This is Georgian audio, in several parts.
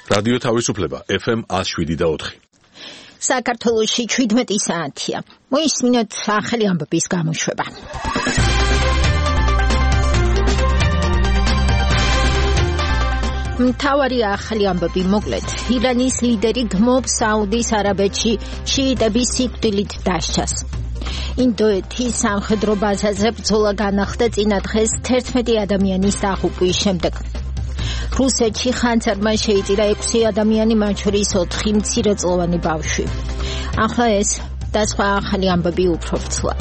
რადიო თავისუფლება FM 107.4. საქართველოში 17 საათია. მოისმინოთ ახალი ამბების გამოშვება. მთავარი ახალი ამბები მოკლედ. ირანის ლიდერი გმობს საუდის არაბეთში შიიტების სიკვდილით დასჯას. ინდოეთის სამხედრო ბაზაზე ბრძოლა განახლდა წინა დღეს 11 ადამიანის დაღუპვის შემდეგ. რუსეთში ხანძარმა შეიწირა 6 ადამიანი, მათ შორის 4 მცირეწლოვანი ბავშვი. ახლა ეს და სხვა ახალი ამბები უფრო ვრცლად.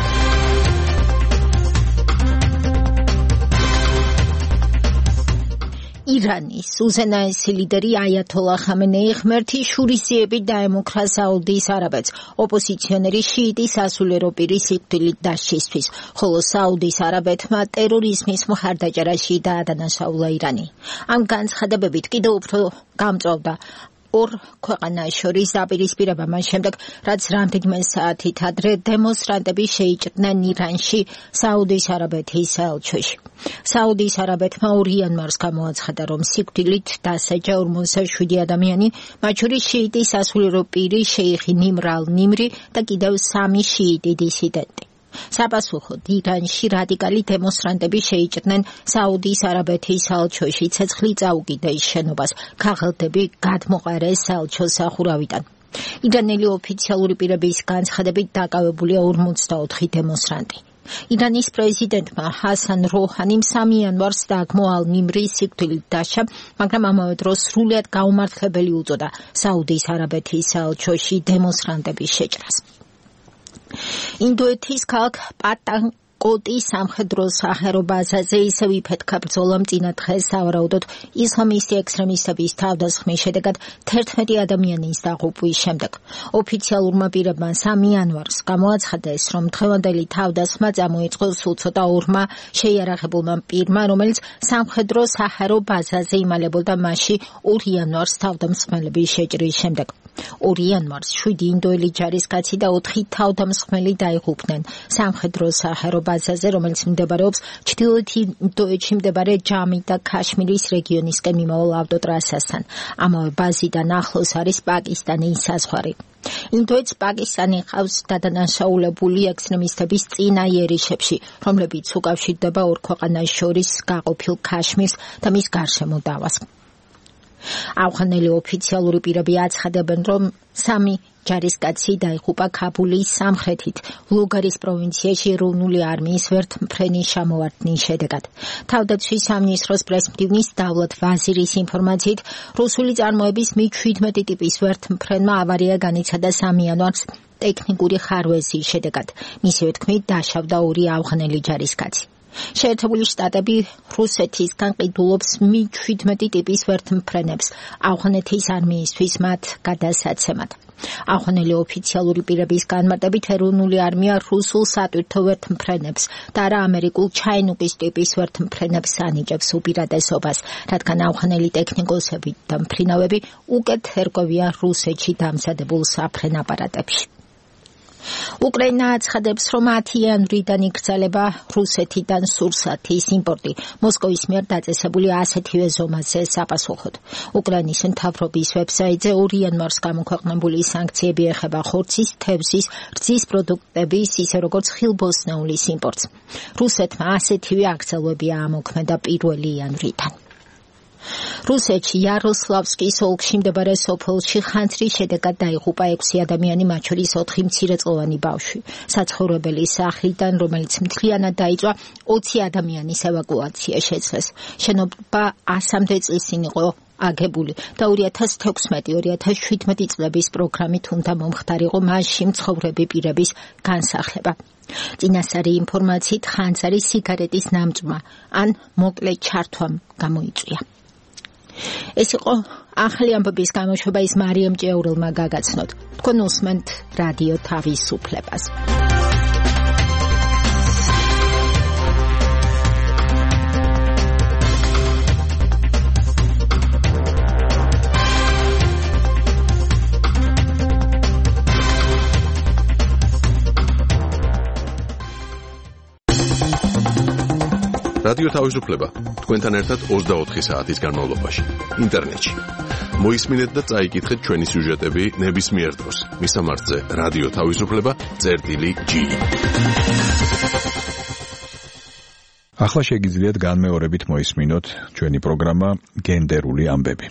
ირანის უზენაესი ლიდერი აიათოლა ხამენეი ღმერთის შურისძიებით დაემუქრა საუდის არაბეთს ოპოზიციონერი შიიტი სასულიერო პირის სიკვდილით დასჯისთვის, ხოლო საუდის არაბეთმა ტერორიზმის მხარდაჭერაში დაადანაშაულა ირანი. ამ განცხადებებით კიდევ უფრო გამწვავდა ორ ქვეყანას შორის დაპირისპირება მას შემდეგ, რაც რამდენიმე საათით ადრე დემონსტრანტები შეიჭრნენ ირანში საუდის არაბეთის საელჩოში. საუდის არაბეთმა 2 იანვარს გამოაცხადა, რომ სიკვდილით დასაჯა 47 ადამიანი, მათ შორის შიიტი სასულიერო პირი შეიხი ნიმრ ალ-ნიმრი და კიდევ 3 შიიტი დისიდენტი. საპასუხოდ ირანში რადიკალი დემონსტრანტები შეიჭრნენ საუდის არაბეთის საელჩოში ცეცხლი წაუკიდეს შენობას, ქაღალდები გადმოყარეს საელჩოს სახურავიდან. ირანელი ოფიციალური პირების განცხადებით დაკავებულია 54 დემონსტრანტი. ირანის პრეზიდენტმა ჰასან როჰანიმ 3 იანვარს დაგმო ალ-ნიმრის სიკვდილით დასჯა, მაგრამ ამავე დროს სრულიად გაუმართლებელი უწოდა საუდის არაბეთის საელჩოში დემონსტრანტების შეჭრას. ინდოეთის ქალაქ პატანკოტის სამხედრო საჰაერო ბაზაზე ისევ იფეთქა ბრძოლა წინა დღეს სავარაუდოდ ისლამისტი ექსტრემისტების თავდასხმის შედეგად 11 ადამიანის დაღუპვის შემდეგ. ოფიციალურმა პირებმა 3 იანვარს გამოაცხადეს, რომ დღევანდელი თავდასხმა წამოიწყო სულ ცოტა ორმა შეიარაღებულმა პირმა, რომელიც სამხედრო საჰაერო ბაზაზე იმალებოდა მასში 2 იანვარს თავდამსხმელების შეჭრის შემდეგ. 2 იანვარს 7 ინდოელი ჯარისკაცი და 4 თავდამსხმელი დაიღუპნენ სამხედრო საჰაერო ბაზაზე, რომელიც მდებარეობს ჩრდილოეთ ინდოეთში მდებარე ჯამი და ქაშმირის რეგიონისკენ მიმავალ ავტოტრასასთან. ამავე ბაზიდან ახლოს არის პაკისტანის საზღვარი. ინდოეთს პაკისტანი ყავს დადანაშაულებული ექსტრემისტების წინა იერიშებში, რომლებიც უკავშირდება ორ ქვეყანას შორის გაყოფილ ქაშმირს და მის გარშემო დავას. ავღანელი ოფიციალური პირები აცხადებენ, რომ 3 ჯარისკაცი დაიღუპა ქაბულის სამხრეთით, ლუგარის პროვინციაში ეროვნული არმიის ვერთმფრენის ჩამოვარდნის შედეგად. თავდაცვის სამინისტროს პრესმდივნის დავლათ ვაზირის ინფორმაციით, რუსული წარმოების Mi-17 ტიპის ვერთმფრენმა ავარია განიცადა 3 იანვარს ტექნიკური ხარვეზის შედეგად. მისივე თქმით, დაშავდა 2 ავღანელი ჯარისკაცი. შეერთებული შტატები რუსეთისგან ყიდულობს Mi-17 ტიპის ვერთმფრენებს ავღანეთის არმიისთვის მათ გადასაცემად. ავღანელი ოფიციალური პირების განმარტებით ეროვნული არმია რუსულ სატვირთო ვერთმფრენებს და არა ამერიკულ ჩაინუკის ტიპის ვერთმფრენებს ანიჭებს უპირატესობას, რადგან ავღანელი ტექნიკოსები და მფრინავები უკეთ ერკვევიან რუსეთში დამზადებულ საფრენ აპარატებში. უკრაინა აცხადებს, რომ 10 იანვრიდან იკრძალება რუსეთიდან სურსათის იმპორტი მოსკოვის მიერ დაწესებული ასეთივე ზომაზე საპასუხოდ. უკრაინის მთავრობის ვებსაიტზე 2 იანვარს გამოქვეყნებული სანქციები ეხება ხორცის, თევზის, რძის პროდუქტების, ისე როგორც ხილბოსნეულის იმპორტს. რუსეთმა ასეთივე აკრძალვები ამოქმედა 1 იანვრიდან. რუსეთში იაროსლავსკის ოლქში მდებარე სოფელში ხანძრის შედეგად დაიღუპა 6 ადამიანი, მათ შორის 4 მცირეწლოვანი ბავშვი. საცხოვრებელი სახლიდან, რომელიც მთლიანად დაიწვა, 20 ადამიანის ევაკუაცია შეძლეს. შენობა 100-მდე წლის წინ იყო აგებული და 2016-2017 წლების პროგრამით უნდა მომხდარიყო მასში მცხოვრები პირების განსახლება. წინასწარი ინფორმაციით ხანძარი სიგარეტის ნამჭმა ან მოკლე ჩართვამ გამოიწვია. ეს იყო ახალი ამბების გამოშვება, ის მარიამ ჭეურელმა გაგაცნოთ. თქვენ უსმენთ რადიო თავისუფლებას. რადიო თავისუფლება თქვენთან ერთად 24 საათის განმავლობაში ინტერნეტში მოისმინეთ და წაიკითხეთ ჩვენი სიუჟეტები ნებისმიერ დროს. მისამართზე რადიო თავისუფლება წერტილი G. ახლა შეგიძლიათ განმეორებით მოისმინოთ ჩვენი პროგრამა გენდერული ამბები.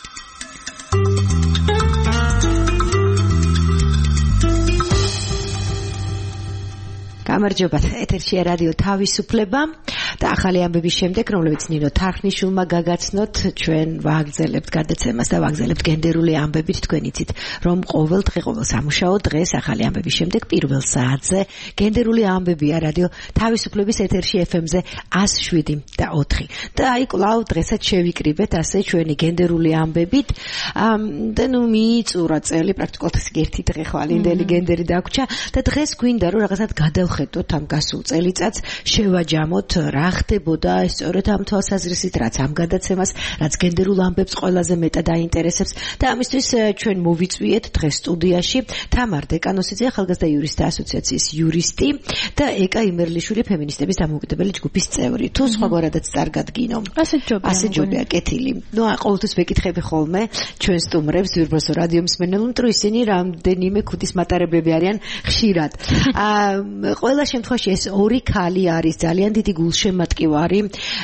გამარჯობა, ეთერშია რადიო თავისუფლება და ახალი ამბების შემდეგ, რომლებიც ნინო თარხნიშვილმა გაგაცნოთ, ჩვენ ვაგრძელებთ გადაცემას და ვაგრძელებთ გენდერული ამბებით. თქვენ იცით, რომ ყოველ სამუშაო დღეს ახალი ამბების შემდეგ პირველ საათზე გენდერული ამბებია რადიო თავისუფლების ეთერში FM-ზე 107 და 4. და აი კვლავ დღესაც შევიკრიბეთ ასე ჩვენი გენდერული ამბებით. და ნუ მიიწურა წელი, პრაქტიკულად ერთი დღე ხვალინდელი გენდერი დაგვრჩა და დღეს გვინდა რომ რაღაცად გადავხედოთ ამ გასულ წელიწადს, შევაჯამოთ რა ხდებოდა სწორედ ამ თვალსაზრისით, რაც ამ გადაცემას, რაც გენდერულ ამბებს ყველაზე მეტად აინტერესებს და ამისთვის ჩვენ მოვიწვიეთ დღეს სტუდიაში თამარ დეკანოსიძე, ახალგაზრდა იურისტთა ასოციაციის იურისტი და ეკა იმერლიშვილი, ფემინისტების დამოუკიდებელი ჯგუფის წევრი. თუ სხვაგვარადაც წარგად გინო. ასე ჯობია კეთილი. ნუ ყოველთვის ვეკითხები ხოლმე ჩვენ სტუმრებს, ვირბოსო რადიო მსმენელს, რომ ისინი რამდენიმე ქუდის მატარებლები არიან ხშირად. ყველა შემთხვევაში ეს ორი ქალი არის ძალიან დიდი გულშემატკივარი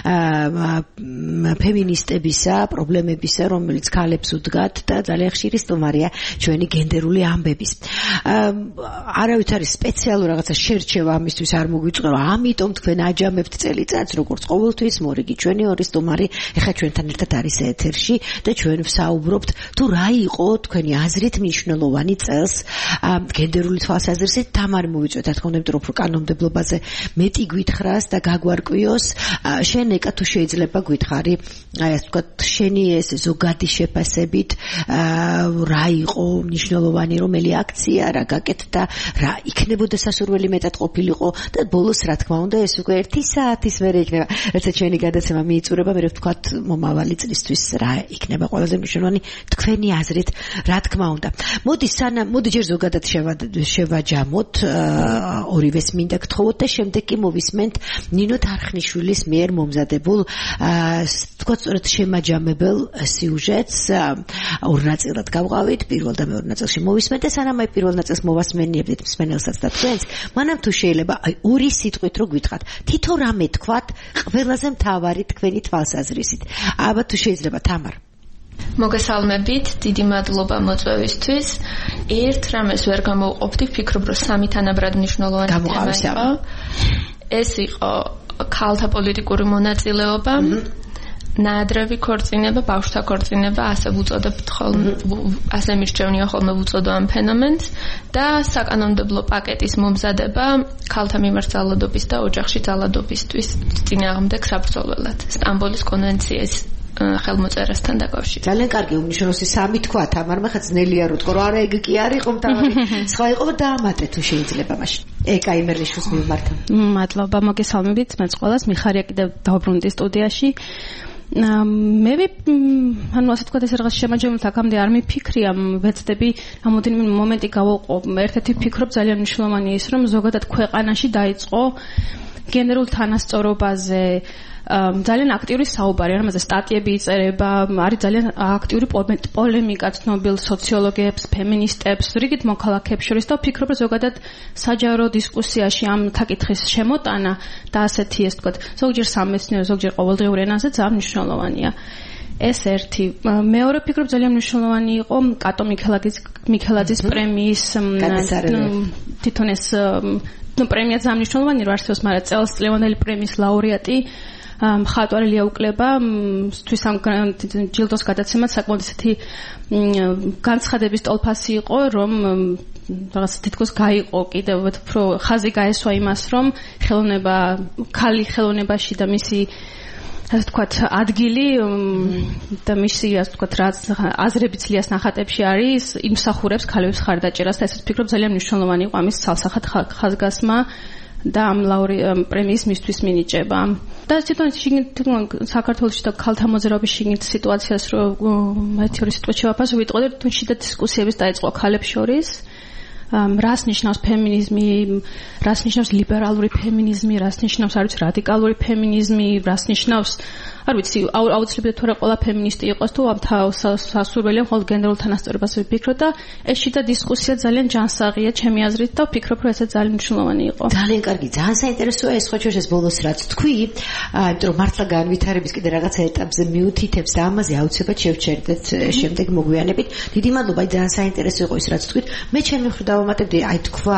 ფემინისტებისა, პრობლემებისა, რომელიც ქალებს უდგათ და ძალიან ხშირი სტუმარია ჩვენი გენდერული ამბების. არავით არის სპეციალურ რაღაცა შერჩევა ამისთვის არ მოგვიწყერო, ამიტომ თქვენ აჯამებთ წელიწადს, როგორც ყოველთვის მორიგი ჩვენი ორი სტუმარი ეხლა ჩვენთან ერთად არის ეთერში და ჩვენ ვსაუბრობთ თუ რა იყო თქვენი აზრით მნიშვნელოვანი წელს გენდერული თვალსაზრისით. თამარი მოვიწვევთ, რა თქმა უნდა, რომ კანონმდებლობაზე მეტი გვითხრას და გაგვარკვიოს. შენ ეკა თუ შეიძლება გითხარი, აი ასე ვთქვათ, შენი ეს ზოგადი შეფასებით რა იყო მნიშვნელოვანი, რომელი აქცია, რა გაკეთდა, რა იქნებოდა სასურველი მეტად ყოფილიყო და ბოლოს რა თქმა უნდა ეს უკვე 1 საათის მერე იქნება, რაცა ჩვენი გადაცემა მიიწურება, მე ვთქვათ მომავალი წლისთვის რა იქნება ყველაზე მნიშვნელოვანი თქვენი აზრით, რა თქმა უნდა. მოდი ჯერ ზოგადად შევაჯამოთ, ორივეს მინდა გთხოვოთ და შემდეგ კი მოვისმენთ ნინო თარხნიშვილის მიერ მომზადებულ თქვათ სწორედ შემაჯამებელ სიუჟეტს. ორ ნაწილად გავყავით, პირველ და მეორე ნაწილში მოვისმენთ და სანამ აი პირველ ნაწილს მოვასმენიებდით მსმენელსაც და თქვენს, მანამ თუ შეიძლება აი ორი სიტყვით რო გითხრათ, თითო რამე თქვათ ყველაზე მთავარი თქვენი თვალსაზრისით. აბა თუ შეიძლება თამარ. მოგესალმებით, დიდი მადლობა მოწვევისთვის. ერთ რამეს ვერ გამოვყოფდი, ვფიქრობ, რომ სამი თანაბრად მნიშვნელოვანი თემა იყო. ეს იყო ქალთა პოლიტიკური მონაწილეობა, ნაადრევი ქორწინება, ბავშვთა ქორწინება, ასე ვუწოდებთ ხოლმე, ასე მირჩევნია ხოლმე ვუწოდო ამ ფენომენს და საკანონმდებლო პაკეტის მომზადება ქალთა მიმართ ძალადობის და ოჯახში ძალადობისთვის წინააღმდეგ საბრძოლველად სტამბოლის კონვენციის ხელმოწერასთან დაკავშირებით. ძალიან კარგი უმნიშვნელოვანესი სამი თქვა, თამარმა ხა ძნელია რო თქო, რომ არა ეგ კი არ იყო მთავარი. სხვა იყო და დაამატე თუ შეიძლება მაშინ. ეკა იმერლიშვილს მიმართა. მადლობა, მოგესალმებით, მეც ყველას მიხარია კიდევ დავბრუნდი სტუდიაში. მე ანუ ასე თქვა ეს რაღაც შემაჯამებთ აქამდე არ მიფიქრია, ვეცდები რამოდენიმე მომენტი გავაყო. ერთ-ერთი ვფიქრობ ძალიან მნიშვნელოვანი ის, რომ ზოგადად ქვეყანაში დაიწყო გენდერულ თანასწორობაზე ძალიან აქტიური საუბარი, ამაზე სტატიები იწერება, არის ძალიან აქტიური პოლემიკა ცნობილ სოციოლოგებს, ფემინისტებს, რიგით მოქალაქეებს შორის და ვფიქრობ, რომ ზოგადად საჯარო დისკუსიაში ამ საკითხის შემოტანა და ასეთი ეს თქვა, ზოგჯერ სამეცნიერო, ზოგჯერ ყოველდღიურ ენაზე ძალიან მნიშვნელოვანია. ეს ერთი. მეორე ვფიქრობ ძალიან მნიშვნელოვანი იყო კატო მიქელაძის პრემიის თვითონ ეს პრემია ძალიან მნიშვნელოვანი რო არსებობს, მაგრამ წელწლევანდელი პრემიის ლაურეატი მხატვარი ლია უკლება თვის ამ ჯილდოს გადაცემად საკმაოდ ისეთი განცხადების ტოლფასი იყო, რომ რაღაც თითქოს გაიყო კიდევ უფრო ხაზი გაესვა იმას, რომ ქალი ხელოვნებაში და მისი ასე ვთქვათ ადგილი და მისი ასე ვთქვათ რაც აზრები ცლიას ნახატებში არის, იმსახურებს ქალების ხარდაჭერას და ესეც ვფიქრობ ძალიან მნიშვნელოვანი იყო ამის ცალსახად ხაზგასმა და ამ პრემიის მისთვის მინიჭება. და თვითონ საქართველოში და ქალთა მოძრაობის შიგნით სიტუაციას რომ ერთი ორი სიტყვით შევაფასო, ვიტყოდი, რომ შიდა დისკუსიების დაიწყო ქალებს შორის. რას ნიშნავს ფემინიზმი, რას ნიშნავს ლიბერალური ფემინიზმი, რას ნიშნავს არის რადიკალური ფემინიზმი, რას ნიშნავს არ ვიცი, აუცილებლად თორე ყველა ფემინისტი იყოს თუ ამ სასურველია მხოლოდ გენდერულ თანასწორობას ვიფიქროთ და ეს შიდა დისკუსია ძალიან ჯანსაღია ჩემი აზრით და ვფიქრობ, რომ ესეც ძალიან მნიშვნელოვანი იყო. ძალიან კარგი, ძალიან საინტერესოა ეს ხო ჩვენს ბოლოს რაც თქვი, იმიტომ რომ მართლა განვითარების კიდე რაღაცა ეტაპზე მიუთითებს და ამაზე აუცილებლად შევჩერდეთ შემდეგ მოგვიანებით. დიდი მადლობა, ძალიან საინტერესო იყო ის რაც თქვით. მე ჩემი მხრივ დავამატებდი, თქვა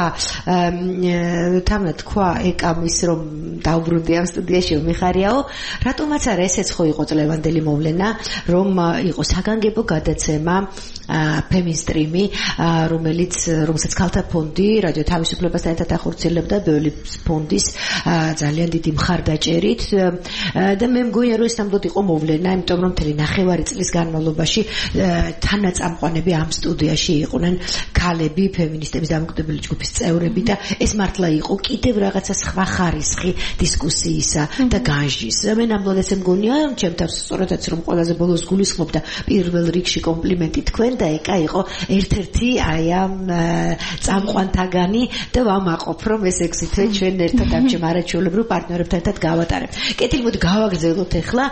თამნა თქვა ეკამის რომ დაუბრუნდი ამ სტუდიაში მიხარიაო, რატომაც არა ესეც ხო იყო წლევანდელი მოვლენა, რომ იყო საგანგებო გადაცემა ფემინსტრიმი, რომელსაც ქალთა ფონდი რადიო თავისუფლებასთან ერთად ახორციელებდა ბეოლის ფონდის ძალიან დიდი მხარდაჭერით და მე მგონია რომ ეს ნამდვილად იყო მოვლენა, იმიტომ რომ მთელი ნახევარი წლის განმავლობაში თანაწამყვანები ამ სტუდიაში იყვნენ ქალები, ფემინისტების დამოუკიდებელი ჯგუფის წევრები და ეს მართლა იყო კიდევ რაღაცა სხვა ხარისხი დისკუსიისა და განსჯის. მე ნამდვილად ესე მგონია, ჩემთვის სწორედაც რომ ყველაზე ბოლოს გულისხმობდა პირველ რიგში კომპლიმენტი თქვენ და ეკა იყო ერთ-ერთი აი ამ წამყვანთაგანი და ვამაყობ რომ ეს 6 თვე ჩვენ ერთად ამ ჩემარაჩვეულებრივ პარტნიორებთან ერთად გავატარებ. კეთილი მოდი გავაგრძელოთ ახლა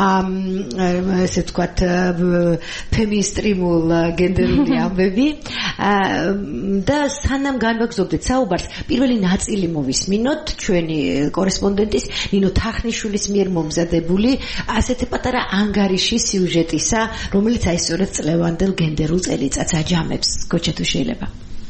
ესე ვთქვათ ფემინისტრიმულ გენდერული ამბები და სანამ განვაგრძობდეთ საუბარს, პირველი ნაწილი მოვისმინოთ ჩვენი კორესპონდენტის ნინო თახნიშვილის მიერ მომზადებული ასეთი პატარა ანგარიში სიუჟეტისა, რომელიც აი სწორედ წლევანდელ გენდერულ წელიწადს აჯამებს. გოჩა თუ შეიძლება.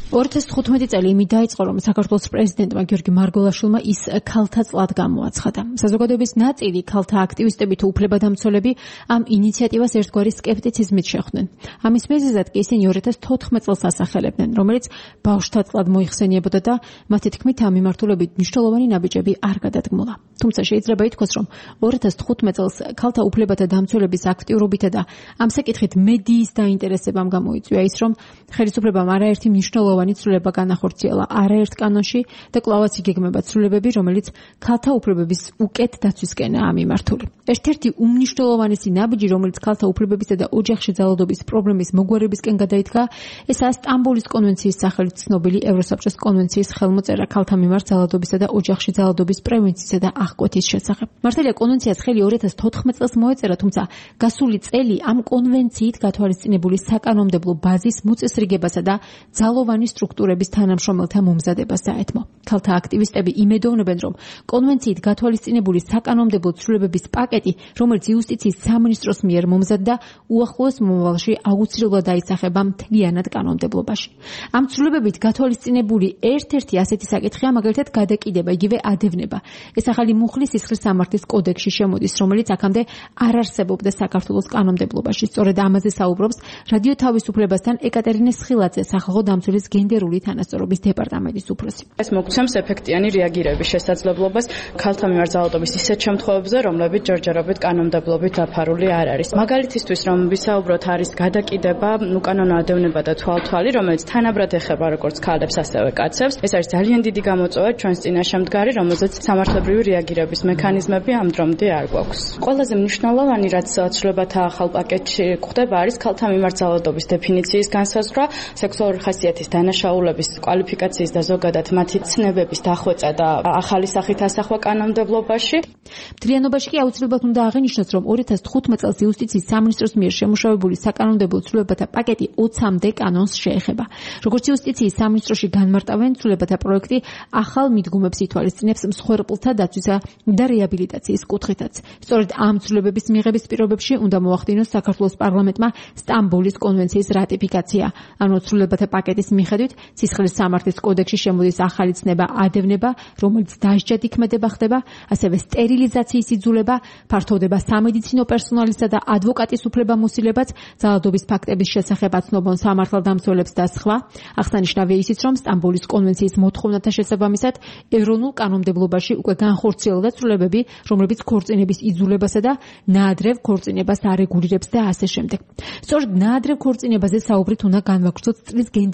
2015 წელი იმით დაიწყო, რომ საქართველოს პრეზიდენტმა გიორგი მარგველაშვილმა ის ქალთა წლად გამოაცხადა. საზოგადოების ნაწილი, ქალთა აქტივისტები თუ უფლებადამცველები ამ ინიციატივას ერთგვარი სკეპტიციზმით შეხვდნენ. ამის მიზეზად კი ისინი 2014 წელს ასახელებდნენ, რომელიც ბავშვთა წლად მოიხსენიებოდა და მათი თქმით ამ მიმართულებით მნიშვნელოვანი ნაბიჯები არ გადადგმულა. თუმცა შეიძლება ითქვას, რომ 2015 წელს ქალთა უფლებათა დამცველების აქტიურობითა და ამ საკითხით მედიის დაინტერესებამ გამოიწვია ის, რომ ხელისუფლებამ არაერთი მნიშვნელოვანი ცვლილება განახორციელა არაერთ კანონში და კვლავაც იგეგმება ცვლილებები, რომელიც ქალთა უფლებების უკეთ დაცვისკენაა მიმართული. ერთ-ერთი უმნიშვნელოვანესი ნაბიჯი, რომელიც ქალთა უფლებებისა და ოჯახში ძალადობის პრობლემის მოგვარებისკენ გადაიდგა, ესაა სტამბოლის კონვენციის სახელით ცნობილი ევროსაბჭოს კონვენციის ხელმოწერა ქალთა მიმართ ძალადობისა და ოჯახში ძალადობის პრევენციისა და აღკვეთის შესახებ. მართალია კონვენციას ხელი 2014 წელს მოეწერა, თუმცა გასული წელი ამ კონვენციით გათვალისწინებული საკანონმდებლო ბაზის მოწესრიგებასა და ძალოვანი სტრუქტურების თანამშრომელთა მომზადებას დაეთმო. ქალთა აქტივისტები იმედოვნებენ, რომ კონვენციით გათვალისწინებული საკანონმდებლო ცვლილებების პაკეტი, რომელიც იუსტიციის სამინისტროს მიერ მომზადდა, უახლოეს მომავალში აუცილებლად აისახება მთლიანად კანონმდებლობაში. ამ ცვლილებებით გათვალისწინებული ერთ-ერთი ასეთი საკითხია, მაგალითად, გადაკიდება, იგივე ადევნება. ეს ახალი მუხლის სისხლის სამართლის კოდექსში შემოდის, რომელიც აქამდე არ არსებობდა საქართველოს კანონმდებლობაში. სწორედ ამაზე საუბრობს რადიო თავისუფლებასთან ეკატერინე სხილაძე, სახალხო დამცველის გენდერული თანასწორობის დეპარტამენტის უფროსი. ეს მოგცემს ეფექტიანი რეაგირების შესაძლებლობას ქალთა მიმართ ძალადობის ისეთ შემთხვევებზე, რომლებიც ჯერჯერობით კანონმდებლობით დაფარული არ არის. მაგალითისთვის, რომ ვისაუბროთ, არის გადაკიდება, უკანონო ადევნება და თვალთვალი, რომელიც თანაბრად ეხება როგორც ქალებს, ასევე კაცებს. ეს არის ძალიან დიდი გამოწვევა ჩვენს წინაშე მდგარი, რომელზეც სამართლებრივი რეაგირების მექანიზმები ამ დრომდე არ გვაქვს. ყველაზე მნიშვნელოვანი, რაც ცვლილებათა ახალ პაკეტში გვხდება, არის ქალთა მიმართ ძალადობის დეფინიციის განსაზღვრა, სექსუალური ხასიათის დანაშაულების კვალიფიკაციის და ზოგადად მათი ცნებების დახვეწა და ახალი სახით ასახვა კანონმდებლობაში. მთლიანობაში კი აუცილებლად უნდა აღინიშნოს, რომ 2015 წელს იუსტიციის სამინისტროს მიერ შემუშავებული საკანონმდებლო ცვლილებათა პაკეტი 20-მდე კანონს შეეხება. როგორც იუსტიციის სამინისტროში განმარტავენ, ცვლილებათა პროექტი ახალ მიდგომებს ითვალისწინებს მსხვერპლთა დაცვისა და რეაბილიტაციის კუთხითაც. სწორედ ამ ცვლილებების მიღების პირობებში უნდა მოახდინოს საქართველოს პარლამენტმა სტამბოლის კონვენციის რატიფიკაცია. ანუ ცვლილებათა პაკეტის მიხედვით სისხლის სამართლის კოდექსში შემოდის ახალი ცნება ადევნება, რომელიც დასჯად იქმედება ხდება, ასევე სტერილიზაციის იძულება, ფართოვდება სამედიცინო პერსონალისა და ადვოკატის უფლებამოსილებაც, ძალადობის ფაქტების შესახებ აცნობონ სამართალდამცველებს და სხვა. აღსანიშნავია ისიც, რომ სტამბოლის კონვენციის მოთხოვნათა შესაბამისად ეროვნულ კანონმდებლობაში უკვე განხორციელდა ცვლილებები, რომლებიც ქორწინების იძულებასა და ნაადრევ ქორწინებას არეგულირებს და ასე შემდეგ. სწორედ ნაადრევ ქორწინებაზე საუბრით უნდა განვაგრძოთ წლის გენდერული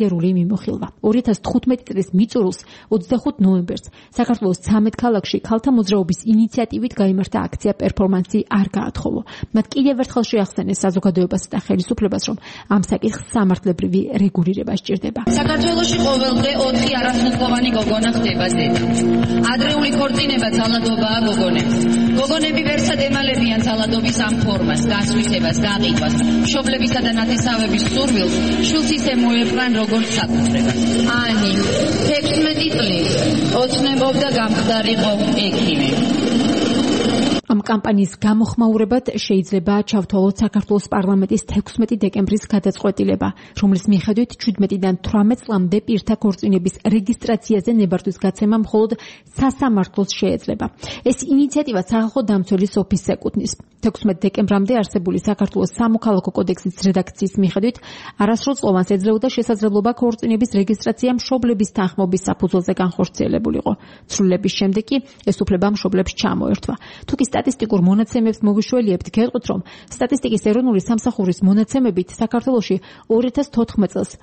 მიმოხილვა. 2015 წლის მიწურულს 25 ნოემბერს საქართველოს 13 ქალაქში ქალთა მოძრაობის ინიციატივით გაიმართა აქცია პერფორმანსი არ გაათხოვო. მათ კიდევ ერთხელ შეახსენეს საზოგადოებას და ხელისუფლებას, რომ ამ საკითხს სამართლებრივი რეგულირება სჭირდება. საქართველოში ყოველდღე 4 არასრულყოფანი გოგონა ხდება ზედა. ადრეული ქორწინება ძალადობაა გოგონებს. გოგონები ვერსად ემალებიან ძალადობის ამ ფორმას, გასვისებას, გაყიდვას, მშობლებისა და ნათესავების სურვილს, შვილს ისე მოეპყრან როგორც საკუთრებას. ანი 16 წლის ოცნებობდა გამხდარიყო ექიმი. ამ კამპანიის გამოხმაურებად შეიძლება ჩავთვალოთ საქართველოს პარლამენტის 16 დეკემბრის გადაწყვეტილება, რომლის მიხედვით 17-დან 18 წლამდე პირთა ქორწინების რეგისტრაციაზე ნებართვის გაცემა მხოლოდ სასამართლოს შეეძლება. ეს ინიციატივა სახალხო დამცველის ოფისს ეკუთვნის. 16 დეკემბრამდე არსებული საქართველოს სამოქალაქო კოდექსის რედაქციის მიხედვით არასრულწლოვანს ეძლეოდა შესაძლებლობა ქორწინების რეგისტრაცია მშობლების თანხმობის საფუძველზე განხორციელებულიყო. ცვლილების შემდეგ კი ეს უფლება მშობლებს ჩამოერთვა. თუკი სტატისტიკურ მონაცემებს მოგიშველიებთ, გეტყვით, რომ სტატისტიკის ეროვნული სამსახურის მონაცემებით საქართველოში 2014 წელს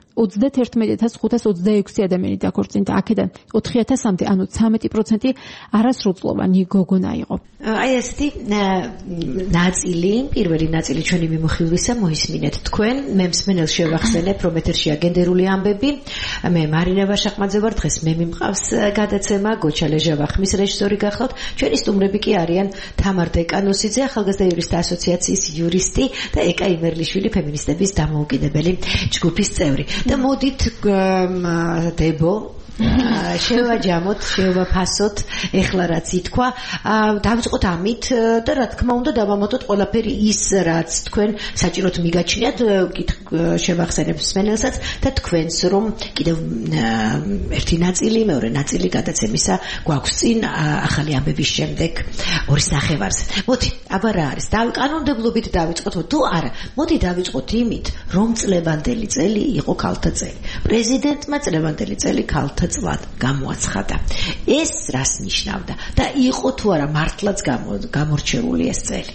31526 ადამიანი დაქორწინდა, აქედან 4000-მდე, ანუ 13% არასრულწლოვანი გოგონა იყო. აი ესეთი ნაწილი, პირველი ნაწილი ჩვენი მიმოხილვისა მოისმინეთ თქვენ. მე მსმენელს შევახსენებ, რომ ეთერშია გენდერული ამბები. მე მარინა ვაშაყმაძე ვარ, დღეს მე მიმყავს გადაცემა, გოჩა ლეჟავა ხმის რეჟისორი გახლავთ. ჩვენი სტუმრები კი არიან თამარ დეკანოსიძე, ახალგაზრდა იურისტთა ასოციაციის იურისტი და ეკა იმერლიშვილი, ფემინისტების დამოუკიდებელი ჯგუფის წევრი. და მოდით დებო შევაჯამოთ, შევაფასოთ, ეხლა რაც ითქვა, დავიწყოთ ამით და რა თქმა უნდა დავამატოთ ყველაფერი ის, რაც თქვენ საჭიროდ მიგაჩნიათ, შევახსენებ მსმენელსაც და თქვენს, რომ კიდევ ერთი ნაწილი, მეორე ნაწილი გადაცემისა გვაქვს წინ ახალი ამბების შემდეგ ორის ნახევარზე. მოდი, აბა რა არის? კანონმდებლობით დავიწყოთ, თუ არა, მოდი დავიწყოთ იმით, რომ წლევანდელი წელი იყო ქალთა წელი. პრეზიდენტმა წლევანდელი წელი ქალთა წლად გამოაცხადა. ეს რას ნიშნავდა და იყო თუ არა მართლაც გამორჩეული ეს წელი?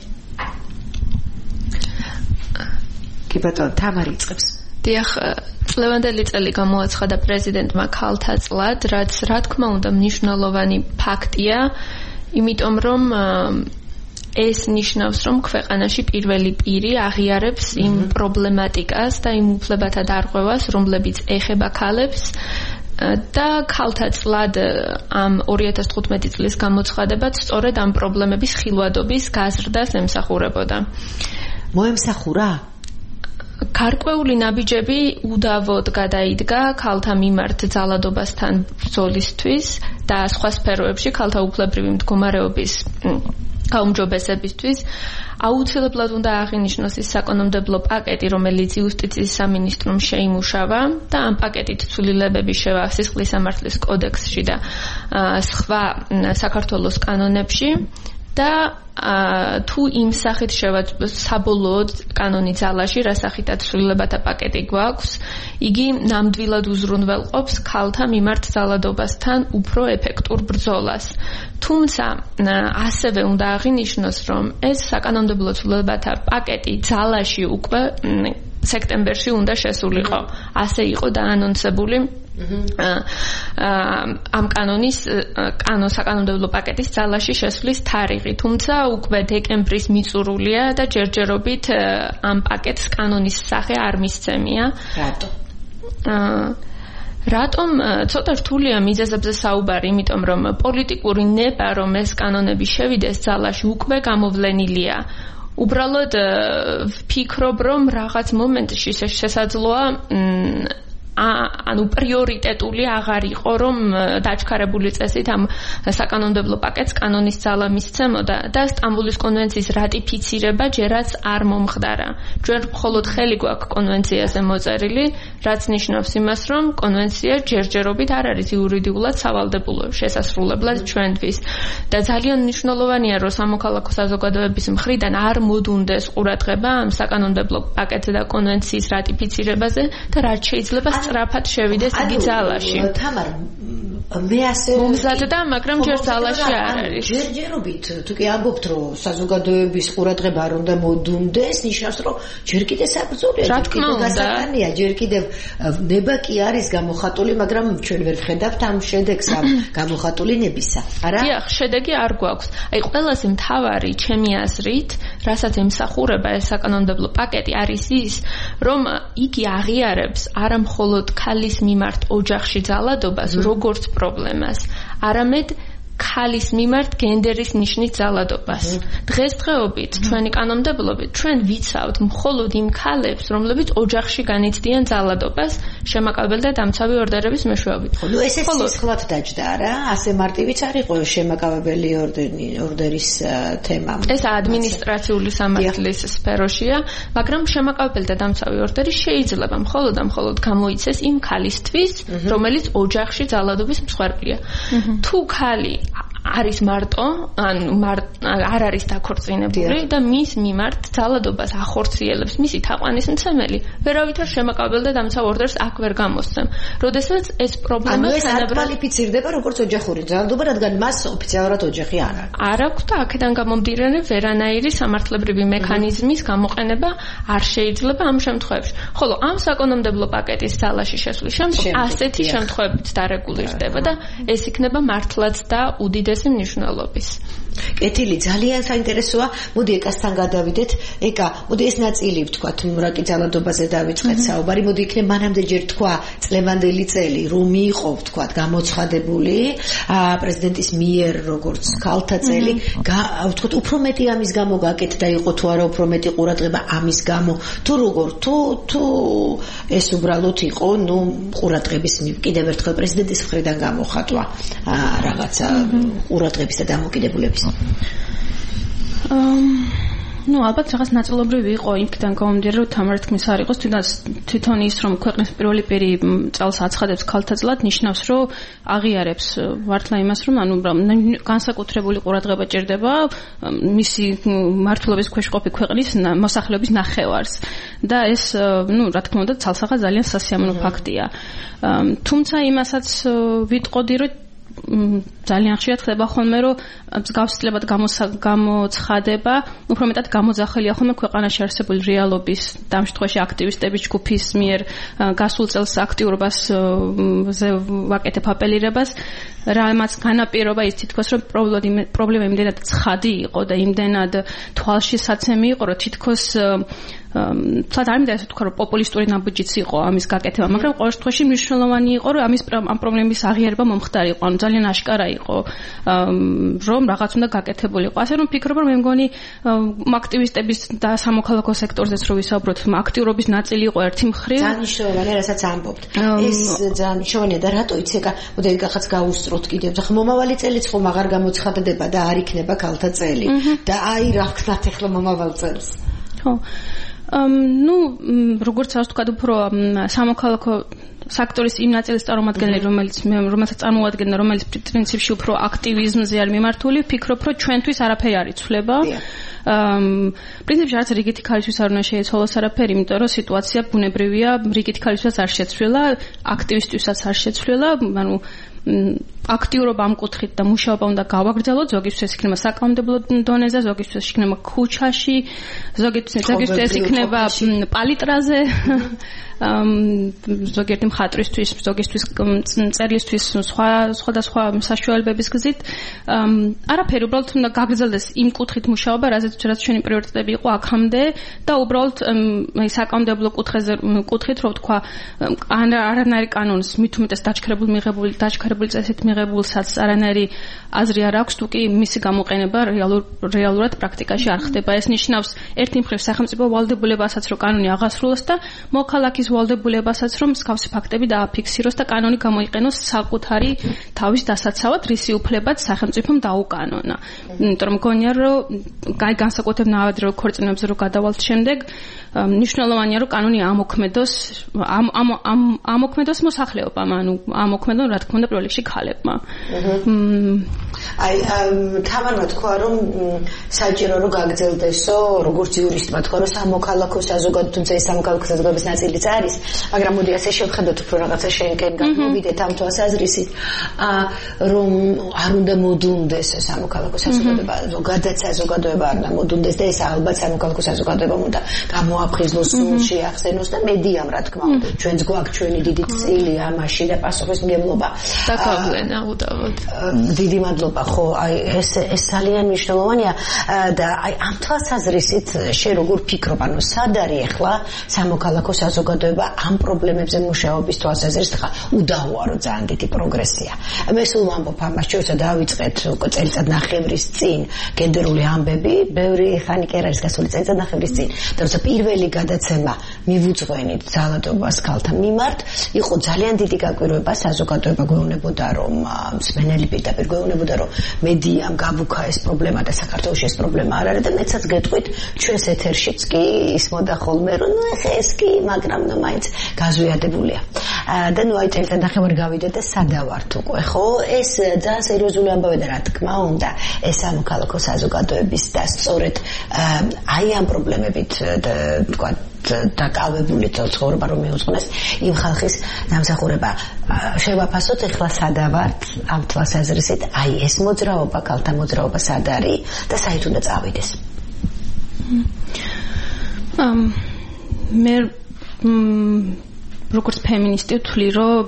კი ბატონო, თამარი იწყებს. დიახ, წლევანდელი წელი გამოაცხადა პრეზიდენტმა ქალთა წლად, რაც რა თქმა უნდა მნიშვნელოვანი ფაქტია, იმიტომ რომ ეს ნიშნავს, რომ ქვეყანაში პირველი პირი აღიარებს იმ პრობლემატიკას და იმ უფლებათა დარღვევას, რომლებიც ეხება ქალებს და ქალთა წლად ამ 2015 წლის გამოცხადებაც სწორედ ამ პრობლემების ხილვადობის გაზრდას ემსახურებოდა. მოემსახურა? გარკვეული ნაბიჯები უდავოდ გადაიდგა ქალთა მიმართ ძალადობასთან ბრძოლისთვის და სხვა სფეროებში ქალთა უფლებრივი მდგომარეობის გაუმჯობესებისთვის. აუცილებლად უნდა აღინიშნოს ის საკანონმდებლო პაკეტი, რომელიც იუსტიციის სამინისტრომ შეიმუშავა და ამ პაკეტით ცვლილებები შევა სისხლის სამართლის კოდექსში და სხვა საქართველოს კანონებში და თუ იმ სახით საბოლოოდ კანონი ძალაში, რა სახითაც ცვლილებათა პაკეტი გვაქვს, იგი ნამდვილად უზრუნველყოფს ქალთა მიმართ ძალადობასთან უფრო ეფექტურ ბრძოლას. თუმცა ასევე უნდა აღინიშნოს, რომ ეს საკანონმდებლო ცვლილებათა პაკეტი ძალაში უკვე სექტემბერში უნდა შესულიყო. ასე იყო დაანონსებული ამ საკანონმდებლო პაკეტის ძალაში შესვლის თარიღი, თუმცა უკვე დეკემბრის მიწურულია და ჯერჯერობით ამ პაკეტს კანონის სახე არ მისცემია. რატო? რატომ? ცოტა რთულია მიზეზებზე საუბარი, იმიტომ რომ პოლიტიკური ნება, რომ ეს კანონები შევიდეს ძალაში, უკვე გამოვლენილია. უბრალოდ ვფიქრობ, რომ რაღაც მომენტში შესაძლოა ანუ პრიორიტეტული აღარ იყო, რომ დაჩქარებული წესით ამ საკანონმდებლო პაკეტს კანონის ძალა მისცემოდა და სტამბოლის კონვენციის რატიფიცირება ჯერაც არ მომხდარა. ჩვენ მხოლოდ ხელი გვაქვს კონვენციაზე მოწერილი, რაც ნიშნავს იმას, რომ კონვენცია ჯერჯერობით არ არის იურიდიულად სავალდებულო შესასრულებლად ჩვენთვის. და ძალიან მნიშვნელოვანია, რომ სამოქალაქო საზოგადოების მხრიდან არ მოდუნდეს ყურადღება ამ საკანონმდებლო პაკეტზე და კონვენციის რატიფიცირებაზე და რაც შეიძლება სწრაფად შევიდეს იგი ძალაში. თამარ მე ასე მომზადდა, მაგრამ ჯერ ძალაში არ არის. ჯერჯერობით თუ კი ამბობთ რომ საზოგადოების ყურადღება არ უნდა მოდუნდეს, ნიშნავს რომ ჯერ კიდე საბრძოლოა, ჯერ კიდე გასატანია, ჯერ კიდე ნება კი არის გამოხატული, მაგრამ ჩვენ ვერ ვხედავთ ამ შედეგს ამ გამოხატული ნებისა. არა? დიახ, შედეგი არ გვაქვს. აი ყველაზე მთავარი ჩემი აზრით, რასაც ემსახურება ეს საკანონმდებლო პაკეტი არის ის, რომ იგი აღიარებს არა მხოლოდ ქალის მიმართ ოჯახში ძალადობას, როგორც პრობლემას, არამედ ქალის მიმართ გენდერის ნიშნის ძალადობას. დღესდღეობით ჩვენი კანონმდებლობით ჩვენ ვიცავთ მხოლოდ იმ ქალებს, რომლებიც ოჯახში განიცდიან ძალადობას, შემაკავებელ და დამცავი ორდერების მეშვეობით. ნუ ესე სისხლად დაჯდა რა, ასე მარტივიც არ იყო შემაკავებელი ორდერის თემა. ეს ადმინისტრაციული სამართლის სფეროშია, მაგრამ შემაკავებელ და დამცავი ორდერი შეიძლება მხოლოდ გამოიცეს იმ ქალისთვის, რომელიც ოჯახში ძალადობის მსხვერპლია. თუ ქალი არის მარტო, არ არის დაქორწინებული და მის მიმართ ძალადობას ახორციელებს მისი თაყვანისმცემელი, ვერავითარ შემაკავებელ და დამცავ ორდერს აქ ვერ გამოსცემ. როდესაც ეს პრობლემა კვალიფიცირდება როგორც ოჯახური ძალადობა, რადგან მას ოფიციალურად ოჯახი არ აქვს. არ აქვს და აქედან გამომდინარე ვერანაირი სამართლებრივი მექანიზმის გამოყენება არ შეიძლება ამ შემთხვევებში. ხოლო ამ საკანონმდებლო პაკეტის ძალაში შესვლის შემდგომ ასეთი შემთხვევებიც დარეგულირდება და ეს იქნება მართლაც და უდიდეს მნიშვნელობის. კეთილი, ძალიან საინტერესოა. მოდი ეკასთან გადავიდეთ. ეკა, მოდი ეს ნაწილი ვთქვათ, მრაკი ძალადობაზე დავიწყეთ საუბარი. მოდი იქნებ მანამდე ჯერ თქვა წლევანდელი წელი, რომ იყო ვთქვათ გამოცხადებული პრეზიდენტის მიერ როგორც ქალთა წელი, ვთქვათ უფრო მეტი ამის გამო გაკეთდა იყო თუ არა უფრო მეტი ყურადღება ამის გამო, თუ როგორ, თუ ეს უბრალოდ იყო, ნუ ყურადღების კიდევ ერთხელ პრეზიდენტის მხრიდან გამოხატვა რაღაცა ყურადღების და დამოკიდებულების. ну ალბათ რაღაც ნაწილობრივი იყო იმიდან გამომდინარე რომ თამარ თქმის არ იყოს თვითონ ის რომ ქვეყნის პირველი პირი წელს აცხადებს ქალთა წლად ნიშნავს რომ აღიარებს მართლა იმას რომ ანუ განსაკუთრებული ყურადღება ჭირდება მისი მართლობის ქვეშ ყოფი ქვეყნის მოსახლეობის ნახევარს და ეს ну რა თქმა უნდა ცალსახად ძალიან სასიამოვნო ფაქტია თუმცა იმასაც ვიტყოდი რომ ძალიან ხშირად ხდება ხოლმე რომ მსგავსებად გამოცხადება უფრო მეტად გამოძახილია ხოლმე ქვეყანაში არსებული რეალობის და ამ შემთხვევაში აქტივისტების ჯგუფის მიერ გასულ წელს აქტიურობას ვაკეთებ აპელირებას რამაც განაპირობა ის თითქოს რომ პრობლემა იმდენად ცხადი იყო და იმდენად თვალშისაცემი იყო რომ თითქოს თუმცა არ მინდა ესე ვთქვა რომ პოპულისტური ნაბიჯიც იყო ამის გაკეთება მაგრამ ყოველ შემთხვევაში მნიშვნელოვანი იყო რომ ამ პრობლემის აღიარება მომხდარი იყო ანუ ძალიან აშკარა იყო რომ რაღაც უნდა გაკეთებულიყო ასე რომ ვფიქრობ რომ მე მგონი აქტივისტების და სამოქალაქო სექტორზეც რო ვისაუბროთ აქტიურობის ნაწილი იყო ერთი მხრივ ძალიან მნიშვნელოვანია რასაც ამბობთ ეს ძალიან მნიშვნელოვანია და რატო იცი ეკა მოდი ეკახაც გაუსწროთ კიდევ ხა მომავალი წელიც ხომ აღარ გამოცხადდება და არ იქნება ქალთა წელი და აი რა ვქნათ ახლა მომავალ წელს ხო ну როგორც ასე ვთქვათ უფრო სამოქალაქო სექტორის იმ ნაწილის წარმომადგენელი რომელსაც წარმოადგენენ რომელიც პრინციპში უფრო აქტივიზმზე არის მიმართული ვფიქრობ რომ ჩვენთვის არაფერი არ იცვლება პრინციპში არც რიგითი ქალისთვის არ უნდა შეეცვალოს არაფერი იმიტომ რომ სიტუაცია ბუნებრივია რიგითი ქალისთვისაც არ შეცვლილა აქტივისტთვისაც არ შეცვლილა ანუ აქტიურობა ამ კუთხით და მუშაობა უნდა გავაგრძელოთ ზოგისთვის ეს იქნება საკანონმდებლო დონეზე ზოგისთვის იქნება ქუჩაში ზოგისთვის ეს იქნება პალიტრაზე ზოგიერთი მხატვრისთვის ზოგისთვის წერილისთვის სხვადასხვა საშუალებების გზით არაფერი უბრალოდ უნდა გაგრძელდეს იმ კუთხით მუშაობა რაც ჩვენი პრიორიტეტები იყო აქამდე და უბრალოდ საკანონმდებლო კუთხით რო ვთქვა არანაირი კანონის მით უმეტეს დაჩქარებული წესით მიღებულსაც არანაირი აზრი არ აქვს თუ კი მისი გამოყენება რეალურად პრაქტიკაში არ ხდება ეს ნიშნავს ერთი მხრივ სახელმწიფო ვალდებულებასაც რომ კანონი აღასრულოს და მოქალაქის ვალდებულებასაც რომ მსგავსი ფაქტები დააფიქსიროს და კანონი გამოიყენოს საკუთარი თავის დასაცავად რისი უფლებაც სახელმწიფომ დაუკანონა იმიტომ რომ მგონია რომ განსაკუთრებით ნავადრევ ქორწინებებზე რომ გადავალთ შემდეგ მნიშვნელოვანია რომ კანონი ამოქმედოს მოსახლეობამ ანუ ამოქმედონ რა თქმა უნდა პირველ რიგში ქალებმა აი თამარმა თქვა რომ საჭირო რომ გაგრძელდესო როგორც იურისტმა თქვა რომ სამოქალაქო საზოგადო თუმცა ეს სამოქალაქო საზოგადოების ნაწილიც არის მაგრამ მოდი ასე შევხედოთ უფრო რაღაცა შენკენ გამოვიდეთ ამ თვალსაზრისით რომ არ უნდა მოდუნდეს სამოქალაქო საზოგადოება ზოგადად საზოგადოება არ უნდა მოდუნდეს და ეს ალბათ სამოქალაქო საზოგადოებამ უნდა გამოაფხიზლოს სულში ახსენოს და მედიამ რა თქმა უნდა ჩვენც გვაქვს ჩვენი დიდი წილი ამაში და პასუხისმგებლობა დაგავლენა უდავოდ დიდი მადლობა ხო აი ეს ძალიან მნიშვნელოვანია და აი ამ თვალსაზრისით შენ როგორ ფიქრობ ანუ სად არის ახლა სამოქალაქო საზოგადოება ამ პრობლემებზე მუშაობის თვალსაზრისით ხა უდავოა ძალიან დიდი პროგრესია მე სულ ვამბობ ამას ჩვენსა დავიწყეთ უკვე წელიწადნახევრის წინ გენდერული ამბები ბევრი ხანი კი არ არის გასული წელიწადნახევრის წინ და როცა პირველი გადაცემა მივუძღვენით ძალადობას ქალთა მიმართ იყო ძალიან დიდი გაკვირვება საზოგადოება გვეუბნებოდა რომ მსმენელი პირდაპირ გვეუბნებოდა რომ მედიამ გაბუქა ეს პრობლემა და საქართველოში ეს პრობლემა არ არის და მეცაც გეტყვით ჩვენს ეთერშიც კი ისმოდა ხოლმე რომ ნუ ეხა ეს კი მაგრამ ნუ მაინც გაზვიადებულია და ნუ აი წელიწადნახევარი გავიდა და სადავართ უკვე ხო ეს ძალიან სერიოზული ამბავია და რა თქმა უნდა ეს სამოქალაქო საზოგადოების და სწორედ აი ამ პრობლემებით თქვა დაკავებული ცხოვრება რომ მიუძღვნეს იმ ხალხის დამსახურება შევაფასოთ ეხლა სადავართ ამ თვალსაზრისით აი ეს მოძრაობა ქალთა მოძრაობა სად არის და საით უნდა წავიდეს მე როგორც ფემინისტი ვთვლი რომ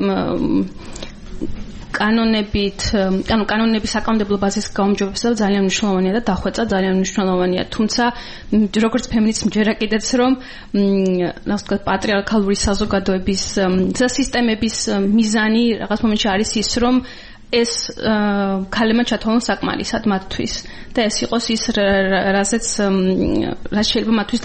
კანონების საკანონმდებლო ბაზის გაუმჯობესება ძალიან მნიშვნელოვანია და დახვეწა ძალიან მნიშვნელოვანია. თუმცა როგორც ფემინისტი მჯერა კიდეც რომ ასე ვთქვათ პატრიარქალური საზოგადოების და სისტემების მიზანი რაღაც მომენტში არის ის რომ ეს ქალებმა ჩათვალონ საკმარისად მათთვის და ეს იყოს ის რაც შეიძლება მათთვის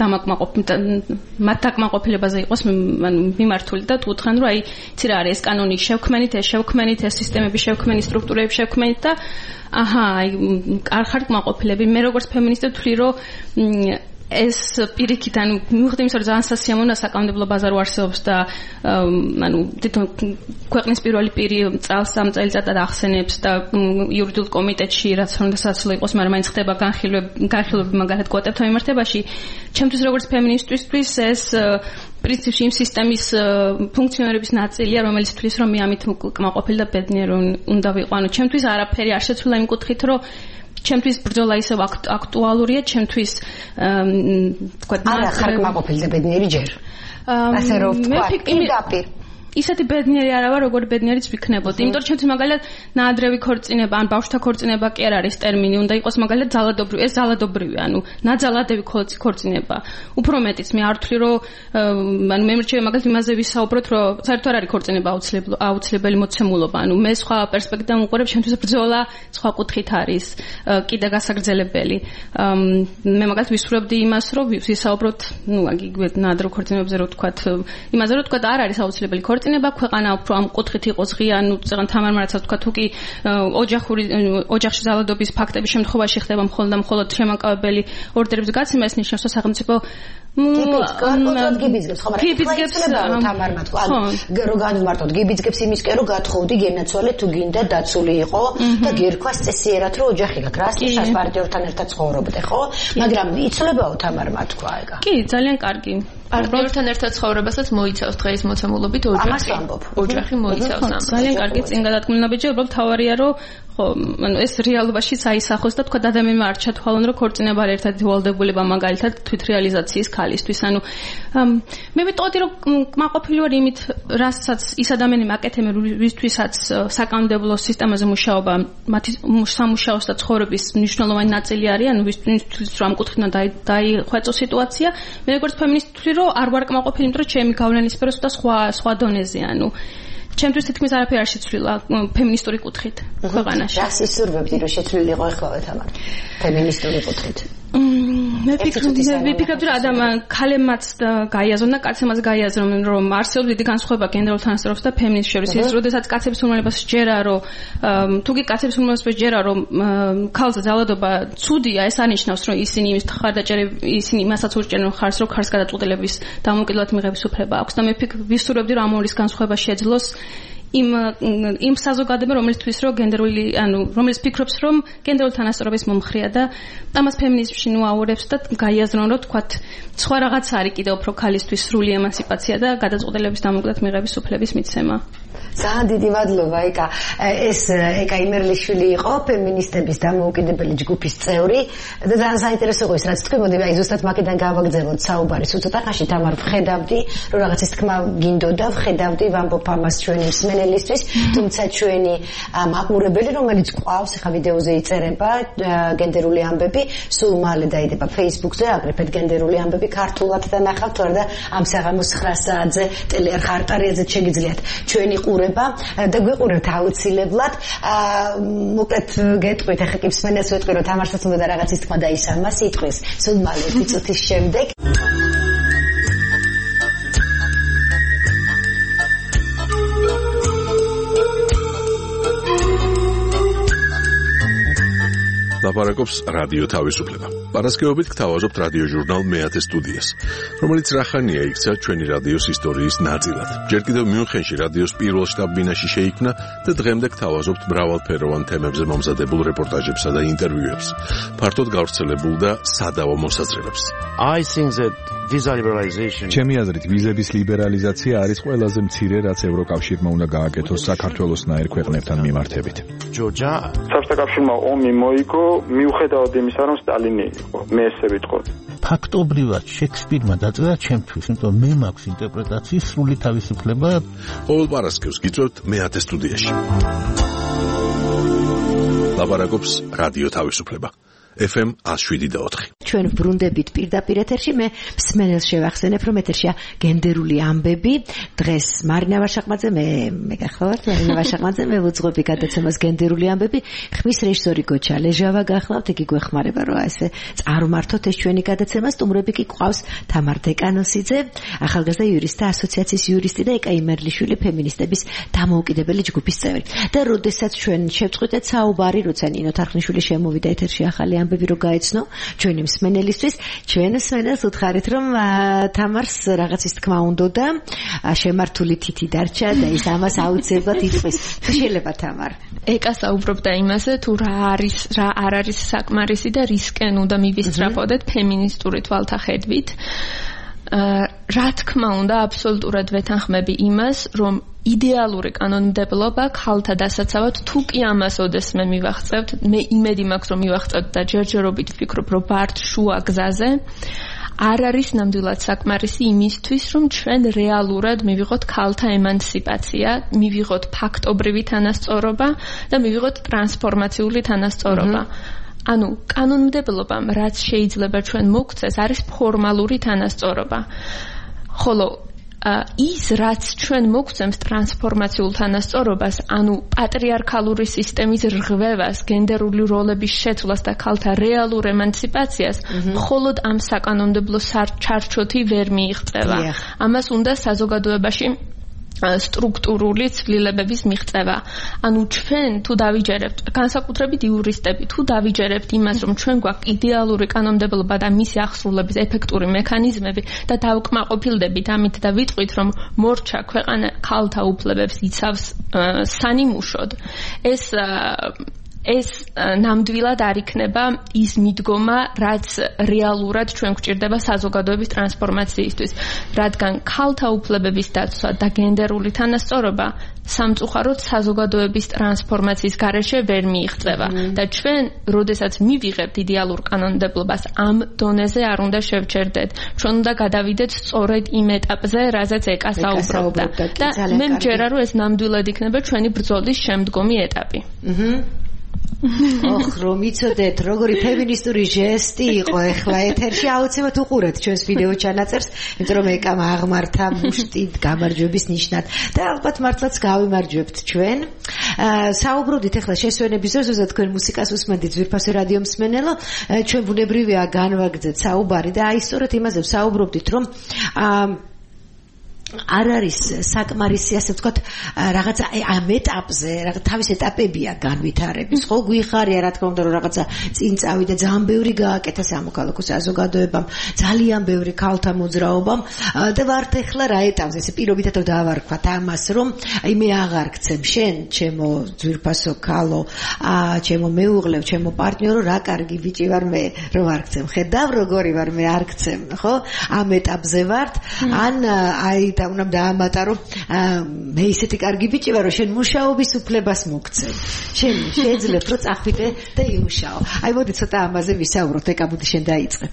მათ დაკმაყოფილებაზე იყოს მიმართული და უთხრან რომ აი იცი რა არის ეს კანონი შევქმენით ეს სისტემები შევქმენით სტრუქტურები შევქმენით და აჰა აი არ ხართ კმაყოფილები მე როგორც ფემინისტი ვთვლი რომ ეს პირიქით ანუ მივხვდი იმის რომ ძალიან სასიამოვნოა საკანონმდებლო ბაზა რო არსებობს და ანუ თვითონ ქვეყნის პირველი პირი წელს ამ წელიწადად ახსენებს და იურიდიულ კომიტეტში რაც უნდა საცილო იყოს მაგრამ მაინც ხდება განხილვები მაგალითად კვოტებთან მიმართებაში ჩემთვის როგორც ფემინისტისთვის ეს პრინციპში იმ სისტემის ფუნქციონირების ნაწილია რომელიც თვლის რომ მე ამით კმაყოფილი და ბედნიერი უნდა ვიყო ანუ ჩემთვის არაფერი არ შეცვლილა იმ კუთხით რომ ჩემთვის ბრძოლა ისევ აქტუალურია ჩემთვის თქვა არა ხარ კმაყოფილი და ბედნიერი ჯერ ასე რომ თქვა პირდაპირ ისეთი ბედნიერი არა ვარ როგორ ბედნიერიც ვიქნებოდი იმიტომ რომ ჩემთვის მაგალითად ნაადრევი ქორწინება ან ბავშვთა ქორწინება კი არ არის ტერმინი უნდა იყოს მაგალითად ძალადობრივი ეს ძალადობრივი ანუ ნაძალადები ქორწინება უფრო მეტიც მე არ ვთვლი რომ ანუ მე მრჩევი მაგალითად იმაზე ვისაუბროთ რომ საერთოდ არ არის ქორწინება აუცილებელი მოცემულობა ანუ მე სხვა პერსპექტივიდან ვუყურებ ჩემთვის ბრძოლა სხვა კუთხით არის კიდე გასაგრძელებელი მე მაგალითად ვისურვებდი იმას რომ ვისაუბროთ ნუ აგიგ ნაადრევ ქორწინებებზე რომ ვთქვათ იმაზე რომ ვთქვათ არ არის აუცილებელი ქორწინება ქვეყანა უფრო ამ კუთხით იყოს ღია ანუ წეგან თამარ მარაცაც თქვა თუ კი ოჯახში ძალადობის ფაქტების შემთხვევაში ხდება მხოლოდ შემაკავებელი ორდერების გაცემა ეს ნიშნავს რომ სახელმწიფო გიბიძგებს ხომ არა თამარმა თქვა რომ განვმარტოთ გიბიძგებს იმისკენ რომ გათხოვდი გენაცვალე თუ გინდა დაცული იყო და გერქვა წესიერად რომ ოჯახი გაქვს რასტაშ პარტნიორთან ერთად ცხოვრობდე ხო მაგრამ იცოლებაო თამარმა თქვა ეგა კი ძალიან კარგი პარტნიორთან ერთად ცხოვრებასაც მოიცავს დღეს მოცემულობით ოჯახი მოიცავს ამას ძალიან კარგი წინ გადადგმულობიჯი უბრალოდ თავარია რომ ხო ანუ ეს რეალობაშიც აისახოს და თქვა ადამიანმა არ ჩათვალონ რომ ქორწინება არის ერთადერთი ვალდებულება მაგალითად თვითრეალიზაციის ქალისთვის ანუ მე ვიტყოდი რომ კმაყოფილი ვარ იმით რასაც ის ადამიანი მაკეთებ ვისთვისაც საკანონმდებლო სისტემაზე მუშაობა მათი სამუშაოს და ცხოვრების მნიშვნელოვანი ნაწილი არის ანუ ვისთვის რომ ამ კუთხით უნდა დაიხვეწო სიტუაცია მე როგორც ფემინისტი ვთვლი რომ არ ვარ კმაყოფილი იმიტომ რომ ჩემი გავლენის სფერო და სხვა დონეზე ანუ ჩემთვის თითქმის არაფერი არ შეცვლილა ფემინისტური კუთხით ქვეყანაში. რას ისურვებდი რომ შეცვლილიყო ეხლა თამარ ფემინისტური კუთხით? მე ვფიქრობდი რომ ქალებმაც გაიაზრონ და კაცებმაც გაიაზრონ რომ არსებობს დიდი განსხვავება გენდერულ თანასწორობას და ფემინიზმის შორის. ის როდესაც კაცების უმრავლესობას ჯერა რომ თუ კი კაცების უმრავლესობას ჯერა რომ ქალზე ძალადობა ცუდია ეს არნიშნავს რომ ისინი იმის ხარდაჭერები ისინი იმასაც ურჭენ რომ ხარს რო ხარს გადაწყვეტილების დამოუკიდებლად მიღების უფლება აქვს და მე ვისურვებდი რომ ამორის განსხვავება შეძლოს იმ საზოგადოება, რომელისთვის რომ გენდერული, რომელიც ფიქრობს, რომ გენდერული თანასწორობის მომხრეა და ამას ფემინიზმში აუორებს და გაიაზრონ, რომ თქვათ სხვა რაღაც არის კიდევ უფრო ქალისთვის სრული ემანციპაცია და გადაწყვეტილების დამოუკიდებლად მიღების უფლების მიცემა. ძალიან დიდი მადლობა, ეკა. ეს ეკა იმერლიშვილი იყო ფემინისტების დამოუკიდებელი ჯგუფის წევრი და ძალიან საინტერესო იყო ის, რაც თქვი, მოდი აი ზუსტად მაგიდან გავაგრძელოთ საუბარი. ცოტა ხანში თამარ ვხედავდი, რომ რაღაცის თქმა გინდოდა, ვხედავდი ვამბობ ამას ჩვენი მსმენელისთვის, თუმცა ჩვენი მაყურებელი, რომელიც ყავს ახლა ვიდეოზე იწერება გენდერული ამბები, სულ მალე დაიდება Facebook-ზე, აგრეთვე გენდერული ამბები ქართულად და ნახავთ თორე და ამ საღამოს 9 საათზე ტელეარხ არტარიაზე შეგიძლიათ ჩვენი ყურება და გვიყურებთ აუცილებლად. მოკლედ გეტყვით, ახლა კი მსმენელს ვეტყვი, რომ თამარსაც უნდა რაღაცის თქმა დაისალმა სიტყვის, სულ მალე 1 წუთის შემდეგ. ლაპარაკობს რადიო თავისუფლება. პარასკევობით გთავაზობთ რადიო ჟურნალ მეათე სტუდიას, რომელიც რახანია იქცა ჩვენი რადიოს ისტორიის ნაწილად. ჯერ კიდევ მიუნხენში რადიოს პირველ შტაბ-ბინაში შეიქმნა და დღემდე გთავაზობთ მრავალფეროვან თემებზე მომზადებულ რეპორტაჟებსა და ინტერვიუებს, ფართოდ გავრცელებულ და სადავო მოსაზრებებს. I think that visa liberalization. ჩემი აზრით, ვიზების ლიბერალიზაცია არის ყველაზე მცირე, რაც ევროკავშირმა უნდა გააკეთოს საქართველოსნაირ ქვეყნებთან მიმართებით. Georgia. საბჭოთა კავშირმა ომი მოიგო, მიუხედავად იმისა, რომ სტალინი იყო. მე ესე ვიტყოდი. ფაქტობრივად შექსპირმა დაწერა ჩემთვის, იმიტომ მე მაქვს ინტერპრეტაციის სრული თავისუფლება. ყოველ პარასკევს გიწევთ მეათე სტუდიაში. ლაპარაკობს რადიო თავისუფლება. FM 107.4. ჩვენ ბრუნდებით პირდაპირ ეთერში, მე მსმენელს შევახსენებ, რომ ეთერშია გენდერული ამბები. დღეს მარინა ვაშაყმაძე, მე გახლავართ, მარინა ვაშაყმაძე, მე ვუძღვები გადაცემას გენდერული ამბები. ხმის რეჟისორი გოჩა ლეჟავა გახლავთ, იგი გვეხმარება, რომ ესე წარმართოთ ეს ჩვენი გადაცემა. სტუმრები კი ყავს თამარ დეკანოსიძე, ახალგაზრდა იურისტთა ასოციაციის იურისტი და ეკა იმერლიშვილი ფემინისტების დამოუკიდებელი ჯგუფის წევრი. და როდესაც ჩვენ შევწყვიტეთ საუბარი, როცა ნინო თარხნიშვილი შემოვიდა ეთერში ახალი ამბები რო გაეცნო ჩვენი მსმენელისთვის, ჩვენ მსმენელს უთხარით, რომ თამარს რაღაცის თქმა უნდა და შემართული თითი დარჩა და ის ამას აუცილებლად იტყვის. შეიძლება თამარ? ეკა საუბრობდა იმაზე, თუ რა არ არის საკმარისი და რისკენ უნდა მივისწრაფოდეთ ფემინისტური თვალთახედვით. რა თქმა უნდა, აბსოლუტურად ვეთანხმები იმას, რომ იდეალური კანონმდებლობა ქალთა დასაცავად თუ კი ამას ოდესმე მივახწევთ, მე იმედი მაქვს, რომ მივახწევთ და ჯერჯერობით ვფიქრობ, რომ ვართ შუა გზაზე, არ არის ნამდვილად საკმარისი იმისთვის, რომ ჩვენ რეალურად მივიღოთ ქალთა ემანციპაცია, მივიღოთ ფაქტობრივი თანასწორობა და მივიღოთ ტრანსფორმაციული თანასწორობა. ანუ კანონმდებლობამ რაც შეიძლება ჩვენ მოგცეს, არის ფორმალური თანასწორობა. ხოლო ის რაც ჩვენ მოგცემს ტრანსფორმაციულ თანასწორობას, ანუ პატრიარქალური სისტემის რღვევას, გენდერული როლების შეცვლას და ქალთა რეალურ ემანციპაციას, მხოლოდ ამ საკანონმდებლო ჩარჩოთი ვერ მიიღწევა. ამას უნდა საზოგადოებაში სტრუქტურული ცვლილებების მიღწევა. ანუ ჩვენ თუ დავიჯერებთ, განსაკუთრებით იურისტები, თუ დავიჯერებთ იმას, რომ ჩვენ გვაქვს იდეალური კანონმდებლობა და მისი აღსრულების ეფექტური მექანიზმები და დავკმაყოფილდებით ამით და ვიტყვით, რომ მორჩა ქვეყანა ქალთა უფლებებს იცავს სანიმუშოდ, ეს ნამდვილად არ იქნება ის მიდგომა, რაც რეალურად ჩვენ გვჭირდება საზოგადოების ტრანსფორმაციისთვის, რადგან ქალთა უფლებების დაცვა და გენდერული თანასწორობა სამწუხაროდ საზოგადოების ტრანსფორმაციის გარეშე ვერ მიიღწევა და ჩვენ, როდესაც მივიღებთ იდეალურ კანონმდებლობას, ამ დონეზე არ უნდა შევჩერდეთ. ჩვენ უნდა გადავიდეთ სწორედ იმ ეტაპზე, რაზეც ეკა საუბრობდა. და მე მჯერა, რომ ეს ნამდვილად იქნება ჩვენი ბრძოლის შემდგომი ეტაპი. ოხ, რომ იცოდეთ, როგორი ფემინისტური ჟესტი იყო ეხლა ეთერში, აუცილებლად უყურეთ ჩვენს ვიდეო ჩანაწერს, იმიტომ რომ ეკამ აღმართა მუშტით გამარჯვების ნიშნად და ალბათ მართლაც გავიმარჯვებთ ჩვენ. საუბრობდით ეხლა შესვენების დროს, ზუსტად თქვენ მუსიკას უსმენთ ძვირფასი რადიო მსმენელო, ჩვენ ბუნებრივია განვაგრძეთ საუბარი და აი სწორედ იმაზე ვსაუბრობდით, რომ არ არის საკმარისი ასე ვთქვათ რაღაცა ამ ეტაპზე თავის ეტაპებია განვითარების ხო გვიხარია რა თქმა უნდა რომ რაღაცა წინ წავიდა ძალიან ბევრი გააკეთა სამოქალაქო საზოგადოებამ ძალიან ბევრი ქალთა მოძრაობამ და ვართ ეხლა რა ეტაპზე ესე პირობითად რომ დავარქვათ ამას რომ აი მე აღარ გცემ შენ ჩემო ძვირფასო ქალო ჩემო მეუღლე ჩემო პარტნიორო რა კარგი ბიჭი ვარ მე რომ არ გცემ ხედავ როგორი ვარ მე არ გცემ ხო ამ ეტაპზე ვართ ან აი და უნდა დაამატა რომ მე ისეთი კარგი ბიჭი ვარ რომ შენ მუშაობის უფლებას მოგცემ შენ შეძლებ რომ წახვიდე და იმუშაო აი მოდი ცოტა ამაზე ვისაუბროთ ეკაბუდი შენ დაიწყე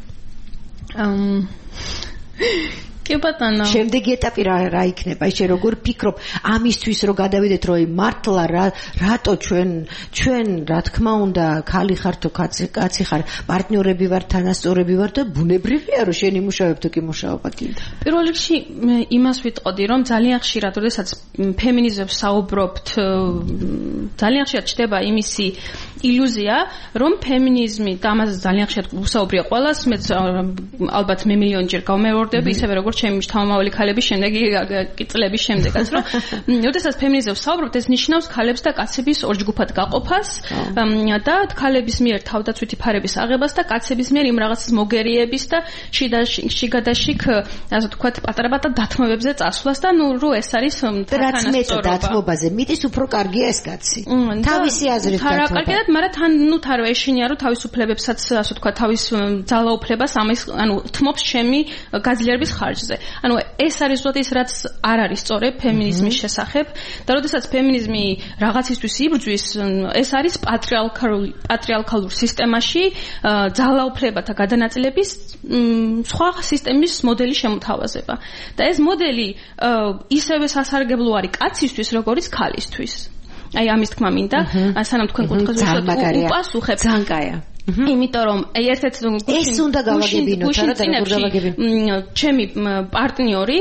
კი ბატონო შემდეგი ეტაპი რა იქნება აი შენ როგორ ფიქრობ ამისთვის რომ გადავიდეთ რომ მართლა რატო ჩვენ რა თქმა უნდა ქალი ხარ თუ კაცი ხარ პარტნიორები ვარ თანასწორები ვარ და ბუნებრივია რომ შენ იმუშავებ თუ კი მუშაობა გინდა პირველ რიგში იმას ვიტყოდი რომ ძალიან ხშირად როდესაც ფემინიზმს საუბრობთ ძალიან ხშირად ჩდება იმისი ილუზია რომ ფემინიზმი და ამაზე ძალიან ხშირად უსაუბრია ყველას მე ალბათ მე მილიონჯერ გავმეორდები ისევე როგორც ჩემი შთამომავალი ქალების შემდეგი წლების შემდეგაც რომ როდესაც ფემინიზმს საუბრობთ ეს ნიშნავს ქალებს და კაცების ორჯგუფად გაყოფას და ქალების მიერ თავდაცვითი ფარების აღებას და კაცების მიერ იმ რაღაცის მოგერიების და შიგადაშიგ ასე ვთქვათ პატარ-პატარ დათმობებზე წასვლას და ნუ რო ეს არის რაც მეტად დათმობაზე მიტის უფრო კარგია ეს კაცი თავისი აზრით დათმობა მაგრამ თან ნუ თარო ეშინია რომ თავისუფლებებსაც ასე ვთქვათ თავის ძალაუფლებას ამის ანუ თმობს ჩემი გაძლიერების ხარჯზე ანუ ეს არის ზუსტად რაც არ არის სწორე ფემინიზმის შესახებ და როდესაც ფემინიზმი რაღაცისთვის იბრძვის ეს არის პატრიარქალურ სისტემაში ძალაუფლებათა გადანაწილების სხვა სისტემის მოდელი შემოთავაზება და ეს მოდელი ისევე სასარგებლო არის კაცისთვის როგორც ქალისთვის აი ამის თქმა მინდა სანამ თქვენ კუთხეს უპასუხებთ ძანკაია იმიტომ რომ ერთ-ერთ ეს უნდა გავაგებინოთ რა და როგორ გავაგებინოთ ჩემი პარტნიორი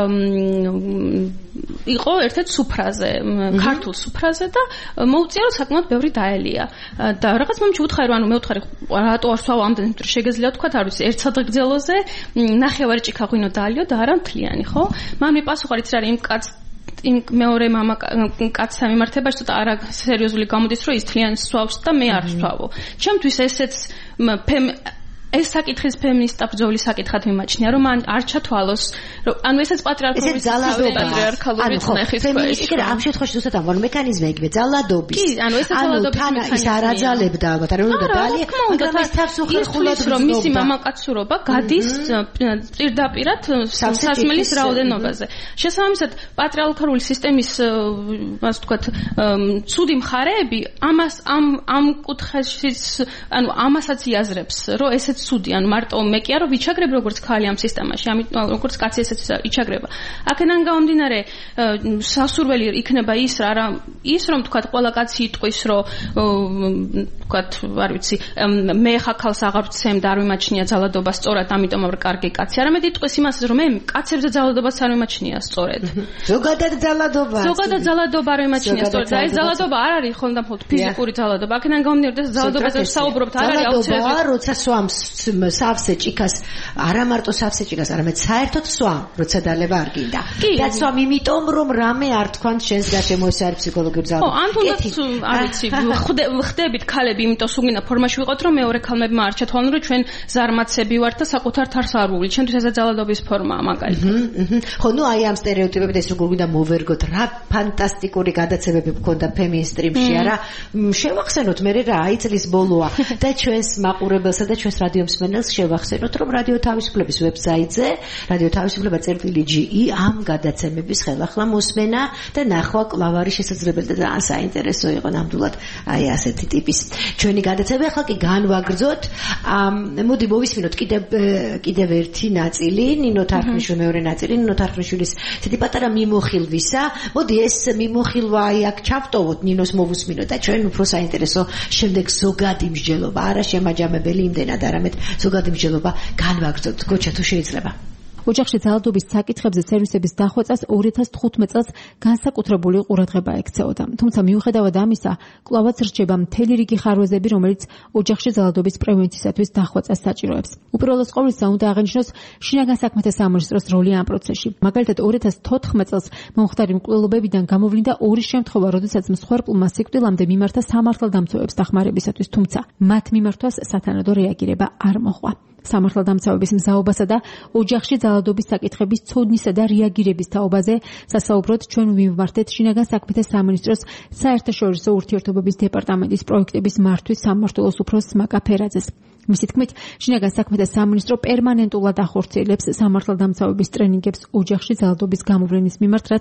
იყო ერთ-ერთ სუფრაზე ქართულ სუფრაზე და მოუწია რომ საკმაოდ ბევრი დაელია და რაღაც მომენტში უთხარი რომ ანუ მე უთხარი რატო არ სვავ ამდენ იმიტომ შეგეძლია თქვა არ ვიცი ერთ სადღეგრძელოზე ნახევარი ჭიქა ღვინო დაალიო და არა მთლიანი ხო მან მიპასუხა რიც არის იმ კაც იმ მეორე მამა კაცთან მიმართებაში ცოტა არა სერიოზული გამოდის რომ ის თლიანს სვავს და მე არ ვსვავო. ჩემთვის ესეც ეს საკითხის ფემინისტა ბრძოლის საკითხად მიმაჩნია რომ მან არ ჩათვალოს რომ ანუ ესეც პატრიარქალური წნეხის ფემინისტიკა ამ შემთხვევაში ზუსტად ამ მექანიზმი იგივე ძალადობის კი ანუ ეს ძალადობის ის არ აძალებდა ალბათ არ უნდა დალია მაგრამ ეს თავს უხერხულად რომ მისი მამაკაცურობა გადის პირდაპირად სასმელის რაოდენობაზე შესაბამისად პატრიარქალური სისტემის ასე ვთქვათ ცუდი მხარეები ამას ამ კუთხეშიც ანუ ამასაც იაზრებს რომ ესეც ცუდი, ანუ მარტო მე კი არა ვიჩაგრებ როგორც ქალი ამ სისტემაში, ამიტომ როგორც კაცი ესეც იჩაგრება. აქედან გამომდინარე სასურველი იქნება ის რომ თქვა ყველა კაცი იტყვის რომ თქვა არ ვიცი მე ხა ქალს აღარ ვცემ და არ მიმაჩნია ძალადობა სწორად, ამიტომ არ კარგი კაცი. არამედ იტყვის იმას რომ მე კაცებზე ძალადობას არ მიმაჩნია სწორად. ზოგადად ძალადობა არ მიმაჩნია სწორად. და ეს ძალადობა არ არის ხოლმე მხოლოდ ფიზიკური ძალადობა. აქედან გამომდინარე ეს ძალადობაზე ვსაუბრობთ, არ არის აუცილებელი როცა სვამს სავსე ჭიქას არა მარტო სავსე ჭიქას არამედ საერთოდ სვამ როცა დალება არ გინდა და სვამ იმიტომ რომ რამე არ თქვან შენს გარშემო ეს არის ფსიქოლოგიური ძალადობა ან თუნდაც არ ვიცი ხდებით ქალები იმიტომ სუგინა ფორმაში ვიყოთ რომ მეორე ქალმებმა არ ჩათვალონ რომ ჩვენ ზარმაცები ვართ და საკუთარ თავს არ ვული ჩვენთვის ეს ძალადობის ფორმაა მაგალითად ხო ნუ აი ამ სტერეოტიპებით ეს როგორ გვინდა მოვერგოთ რა ფანტასტიკური გადაცემები გქონდა ფემინისტრიმში არა შევახსენოთ მე რა აი წლის ბოლოა და ჩვენს მაყურებელსა და ჩვენს რადიო მსმენელს შევახსენოთ რომ რადიო თავისუფლების ვებსაიტზე რადიო თავისუფლება.ge ამ გადაცემების ხელახლა მოსმენა და ნახვა კვლავ არის შესაძლებელი და ძალიან საინტერესო იყო ნამდვილად აი ასეთი ტიპის ჩვენი გადაცემა ახლა კი განვაგრძოთ მოდი მოვისმინოთ კიდევ ერთი ნაწილი ნინო თარხნიშვილის მეორე ნაწილი ნინო თარხნიშვილის ესეთი პატარა მიმოხილვისა მოდი ეს მიმოხილვა აი აქ ჩავტოვოთ ნინოს მოვუსმინოთ და ჩვენ უფრო საინტერესო შემდეგ ზოგადი მსჯელობა არა შემაჯამებელი იმდენად არამედ ზოგადი მსჯელობა განვაგრძოთ გოჩა თუ შეიძლება ოჯახში ძალადობის საკითხებზე სერვისების დახვეწას 2015 წელს განსაკუთრებული ყურადღება ექცეოდა. თუმცა მიუხედავად ამისა, კვლავაც რჩება მთელი რიგი ხარვეზები, რომელიც ოჯახში ძალადობის პრევენციისათვის დახვეწას საჭიროებს. უპირველეს ყოვლისა უნდა აღინიშნოს შინაგან საქმეთა სამინისტროს როლი ამ პროცესში. მაგალითად 2014 წელს მომხდარი მკვლელობებიდან გამოვლინდა ორი შემთხვევა, როდესაც მსხვერპლმა სიკვდილამდე მიმართა სამართალდამცავებს დახმარებისათვის, თუმცა მათ მიმართვას სათანადო რეაგირება არ მოჰყვა. სამართალდამცავების მზაობასა და ოჯახში ძალადობის საკითხების ცოდნისა და რეაგირების თაობაზე სასაუბროდ ჩვენ ვიმართეთ შინაგან საქმეთა სამინისტროს საერთაშორისო ურთიერთობების დეპარტამენტის პროექტების მართვის სამმართველოს უფროს მაკა ფერაძეს. მისი თქმით, შინაგან საქმეთა სამინისტრო პერმანენტულად ახორციელებს სამართალდამცავების ტრენინგებს ოჯახში ძალადობის გამოვლენის მიმართ, რაც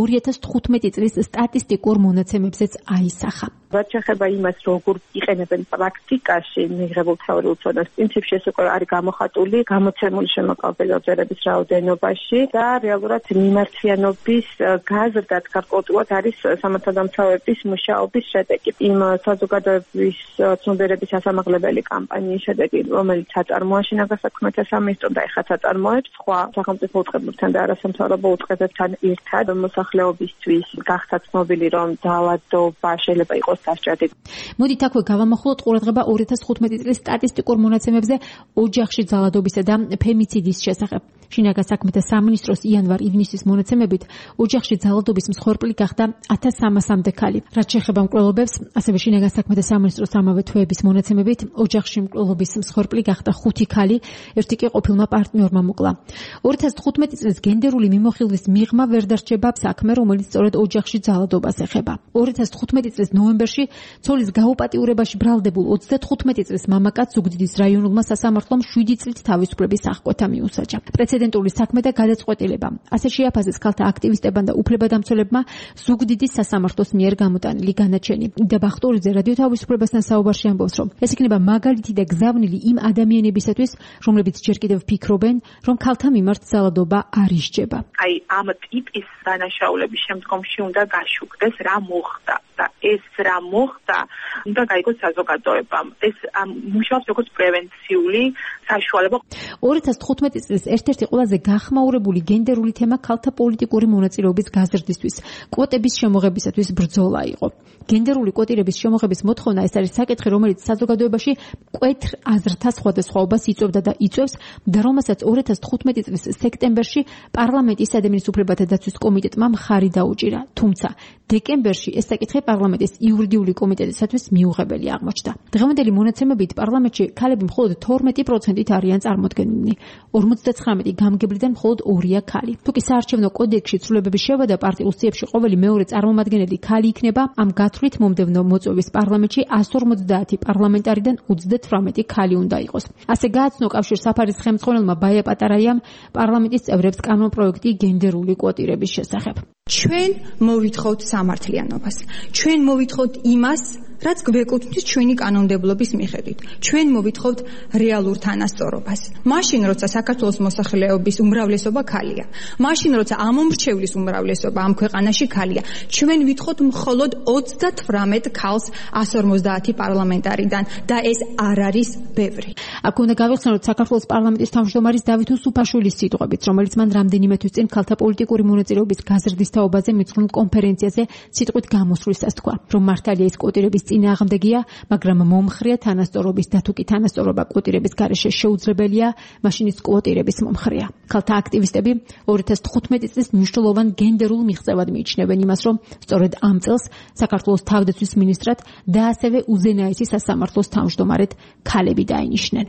2015 წლის სტატისტიკურ მონაცემებზეც აისახა. რაც შეეხება იმას, როგორ იყენებენ პრაქტიკაში მიღებულ თეორიულ ცოდნას, პრინციპში ეს უკვე არის გამოხატული გამოცემული შემოყალბებელ ძერების რაოდენობაში და რეალურად მიმართიანობის გაზრდაც გარკვეულწილად არის სამართალდამცავების მუშაობის შედეგი. იმ საზოგადოების ცნობიერების ასამაღლებელი კამპანიის შედეგი, რომელიც აწარმოა შინაგან საქმეთა სამინისტრომ და ეხლა აწარმოებს სხვა სახელმწიფო უწყებებთან და არასამთავრობო უწყებებთან ერთად მოსახლეობისთვის გახსნა ცნობილი, რომ ძალადობა შეიძლება იყოს დასჭადი. მოდით აქვე გავამახვილოთ ყურადღება 2015 წლის სტატისტიკურ მონაცემებზე ოჯახში ძალადობისა და ფემიციდის შესახებ. შინაგან საქმეთა სამინისტროს იანვარ-ივნისის მონაცემებით ოჯახში ძალადობის მსხვერპლი გახდა 1300-მდე ქალი. რაც შეეხება მკვლელობებს, ასევე შინაგან საქმეთა სამინისტროს ამავე თვეების მონაცემებით ოჯახში მკვლელობის მსხვერპლი გახდა 5 ქალი, ერთი კი ყოფილმა პარტნიორმა მოკლა. 2015 წლის გენდერული მიმოხილვის მიღმა ვერ დარჩება საქმე, რომელიც სწორედ ოჯახში ძალადობას ეხება. 2015 წლის ნოემბერში ცოლის გაუპატიურებაში ბრალდებულ 35 წლის მამაკაც ზუგდიდის რაიონულმა სასამართლომ 7 წლით თავისუფლების აღკვეთა მიუსაჯა. პრეცედენტული საქმე და გადაწყვეტილება. ასე შეაფასეს ქალთა აქტივისტებმა და უფლებადამცველებმა ზუგდიდის სასამართლოს მიერ გამოტანილი განაჩენი. იდა ბახტურიძე რადიო თავისუფლებასთან საუბარში ამბობს, რომ ეს იქნება მაგალითი და გზავნილი იმ ადამიანებისათვის, რომლებიც ჯერ კიდევ ფიქრობენ, რომ ქალთა მიმართ ძალადობა არ ისჯება. აი ამ ტიპის დანაშაულების შემდგომში უნდა გაშუქდეს რა მოხდა და ეს რა მოხდა უნდა გაიგოს საზოგადოებამ. ეს მუშაობს როგორც პრევენციული საშუალება. 2015 წლის ერთ-ერთი ყველაზე გახმაურებული გენდერული თემა ქალთა პოლიტიკური მონაწილეობის გაზრდისთვის, კვოტების შემოღებისათვის ბრძოლა იყო. გენდერული კვოტირების შემოღების მოთხოვნა ეს არის საკითხი, რომელიც საზოგადოებაში მკვეთრ აზრთა სხვადასხვაობას იწვევდა და იწვევს და რომელსაც 2015 წლის სექტემბერში პარლამენტის ადამიანის უფლებათა დაცვის კომიტეტმა მხარი დაუჭირა. თუმცა დეკემბერში ეს საკითხი პარლამენტის იურიდიული კომიტეტისათვის მიუღებელი აღმოჩნდა. დღევანდელი მონაცემებით პარლამენტში ქალები მხოლოდ 12%-ით არიან წარმოდგენილნი. 59 გამგებლიდან მხოლოდ 2-ია ქალი. თუკი საარჩევნო კოდექსში ცვლილებების შევადა პარტიულ სიებში ყოველი მეორე წარმომადგენელი ქალი იქნება, ამ გათვლით მომდევნო მოწვევის პარლამენტში 150 პარლამენტარიდან 38 ქალი უნდა იყოს. ასე გააცნო კავშირ საფარის ხელმძღვანელმა ბაია პატარაიამ პარლამენტის წევრებს კანონპროექტი გენდერული კვოტირების შესახებ. ჩვენ მოვითხოვთ სამართლიანობას. ჩვენ მოვითხოვთ იმას, რაც გვეკუთვნის ჩვენი კანონმდებლობის მიხედვით. ჩვენ მოვითხოვთ რეალურ თანასწორობას. მაშინ, როცა საქართველოს მოსახლეობის უმრავლესობა ქალია, მაშინ, როცა ამომრჩევლის უმრავლესობა ამ ქვეყანაში ქალია, ჩვენ ვითხოვთ მხოლოდ 38 ქალს 150 პარლამენტარიდან და ეს არ არის ბევრი. აქ უნდა გავიხსენოთ საქართველოს პარლამენტის თავმჯდომარის დავით უსუფაშვილის სიტყვებით, რომელიც მან რამდენიმე თვის წინ ქალთა პოლიტიკური მონაწილეობის გაზრდის თაობაზე მიძღვნილ კონფერენციაზე სიტყვით გამოსვლისას თქვა, რომ მართალია ეს კვოტირების წინააღმდეგია, მაგრამ მომხრეა თანასწორობის და თუკი თანასწორობა კვოტირების გარეშე შეუძლებელია, მაშინ ის კვოტირების მომხრეა. ქალთა აქტივისტები 2015 წლის მნიშვნელოვან გენდერულ მიღწევად მიიჩნევენ იმას, რომ სწორედ ამ წელს საქართველოს თავდაცვის მინისტრად და ასევე უზენაესი სასამართლოს თავმჯდომარედ ქალები დაინიშნენ.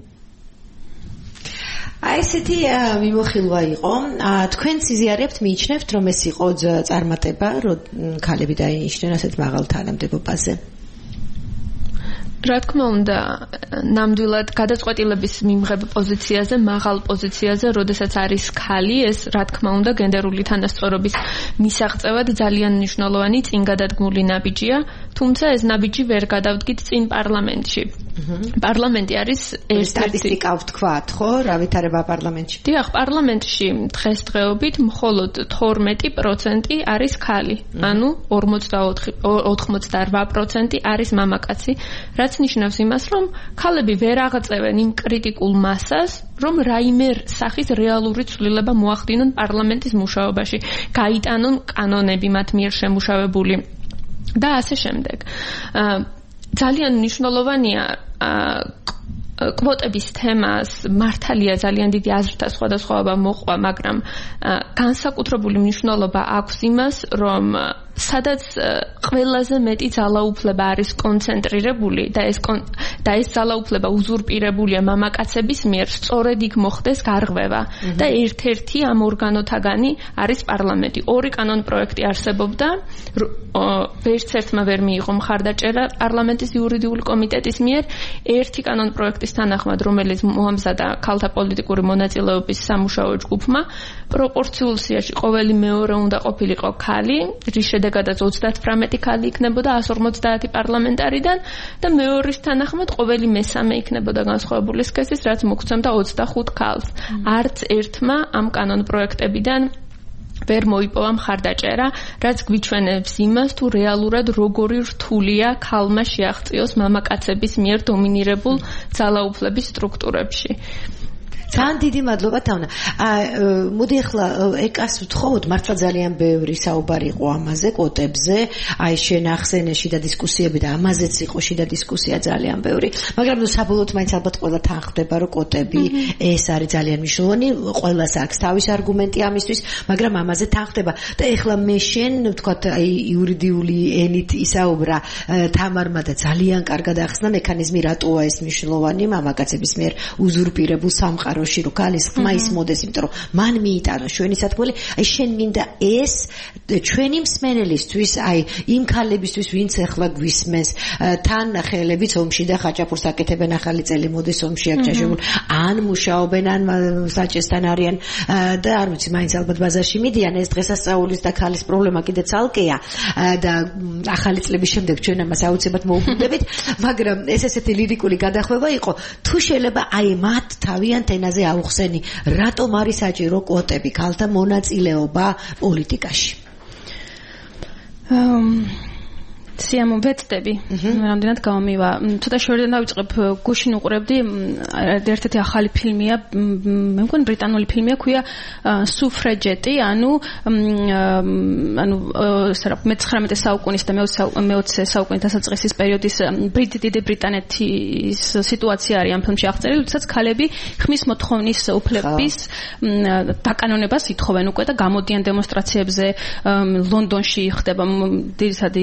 აი ესეთი მიმოხილვა იყო. თქვენ სიზიარებთ მიიჩნევთ, რომ ეს იყო წარმატება, რომ ქალები დაინიშნენ ასეთ მაღალ თანამდებობაზე? რა თქმა უნდა, ნამდვილად გადაწყვეტილების მიმღებ პოზიციაზე, მაღალ პოზიციაზე, როდესაც არის ქალი, ეს რა თქმა უნდა გენდერული თანასწორობის მისაღწევად ძალიან მნიშვნელოვანი წინგადადგმული ნაბიჯია. თუმცა ეს ნაბიჯი ვერ გადავდგით წინ პარლამენტში. პარლამენტი არის სტატისტიკა ვთქვათ, ხო? რა ვითარება პარლამენტში? დიახ, პარლამენტში დღესდღეობით მხოლოდ 12% არის ქალი, ანუ 88% არის მამაკაცი, რაც ნიშნავს იმას, რომ ქალები ვერ აღწევენ იმ კრიტიკულ მასას, რომ რაიმე სახის რეალური ცვლილება მოახდინონ პარლამენტის მუშაობაში, გაიტანონ კანონები მათ მიერ შემუშავებული და ასე შემდეგ. ძალიან მნიშვნელოვანია კვოტების თემას მართალია ძალიან დიდი აზრთა სხვადასხვაობა მოყვა, მაგრამ განსაკუთრებული მნიშვნელობა აქვს იმას, რომ სადაც ყველაზე მეტი ძალაუფლება არის კონცენტრირებული და ეს ძალაუფლება უზურპირებულია მამაკაცების მიერ, სწორედ იქ მოხდეს გარღვევა და ერთ-ერთი ამ ორგანოთაგანი არის პარლამენტი. ორი კანონ პროექტი არსებობდა, ვერც ერთმა ვერ მიიღო მხარდაჭერა პარლამენტის იურიდიული კომიტეტის მიერ, ერთი კანონ პროექტის თანახმად, რომელიც მოამზადა ქალთა პოლიტიკური მონაწილეობის სამუშაო ჯგუფმა, პროპორციულ სიაში ყოველი მეორე უნდა ყოფილიყო ქალი, რის შედეგადაც 38 ქალი იქნებოდა 150 პარლამენტარიდან და მეორის თანახმად ყოველი მესამე იქნებოდა განსხვავებული სქესის, რაც მოგცემდა 25 ქალს. არც ერთმა ამ კანონ პროექტებიდან ვერ მოიპოვა მხარდაჭერა, რაც გვიჩვენებს იმას, თუ რეალურად როგორი რთულია ქალმა შეაღწიოს მამაკაცების მიერ დომინირებულ ძალაუფლების სტრუქტურებში. ძალიან დიდი მადლობა თავნა. მოდი ახლა ეკას ვთხოვოთ, მართლა ძალიან ბევრი საუბარი იყო ამაზე, კვოტებზე, აი შენ ახსენე შიდა დისკუსიები და ამაზეც იყო შიდა დისკუსია ძალიან ბევრი, მაგრამ საბოლოოდ მაინც ალბათ ყველა თანხდება, რომ კვოტები ეს არის ძალიან მნიშვნელოვანი, ყველას აქვს თავისი არგუმენტი ამისთვის, მაგრამ ამაზე თანხდება. და ახლა მე შენ ვთქვათ, აი იურიდიული ენით ისაუბრა თამარმა და ძალიან კარგად ახსნა მექანიზმი, რატოა ეს მნიშვნელოვანი მამაკაცების მიერ უზურპირებულ სამყაროში, რომ ქალის ხმა ისმოდეს, იმიტომ რომ მან მიიტანა ჩვენი სათქმელი, აი შენ მინდა ეს ჩვენი მსმენელისთვის, აი იმ ქალებისთვის, ვინც ახლა გვისმენს, თან ხელებით ომში და ხაჭაპურს აკეთებენ ახალი წელი მოდის ომში აქ ან მუშაობენ, ან საჭესთან არიან და არ ვიცი, მაინც ალბათ ბაზარში მიდიან, ეს დღესასწაულის და ქალის პრობლემა კიდე ცალკეა და ახალი წლების შემდეგ ჩვენ ამას აუცილებლად მოუბრუნდებით, მაგრამ ეს ესეთი ლირიკული გადახვევა იყო, თუ შეიძლება აი მათ თავიანთ ენაზე აუხსენი, რატომ არის საჭირო კვოტები, ქალთა მონაწილეობა პოლიტიკაში? სიამო ვეცდები, რამდენად გამომივა. ცოტა შორიდან დავიწყებ, გუშინ უყურებდი, ერთ-ერთი ახალი ფილმია, მე მგონი ბრიტანული ფილმია, ქვია სუფრეჯეტი, ანუ 19 საუკუნის და მე-20 საუკუნის დასაწყისის პერიოდის დიდი ბრიტანეთის სიტუაცია არის ამ ფილმში აღწერილი, როდესაც ქალები ხმის მოთხოვნის უფლების დაკანონებას ითხოვენ უკვე და გამოდიან დემონსტრაციებზე, ლონდონში ხდება ძირითადი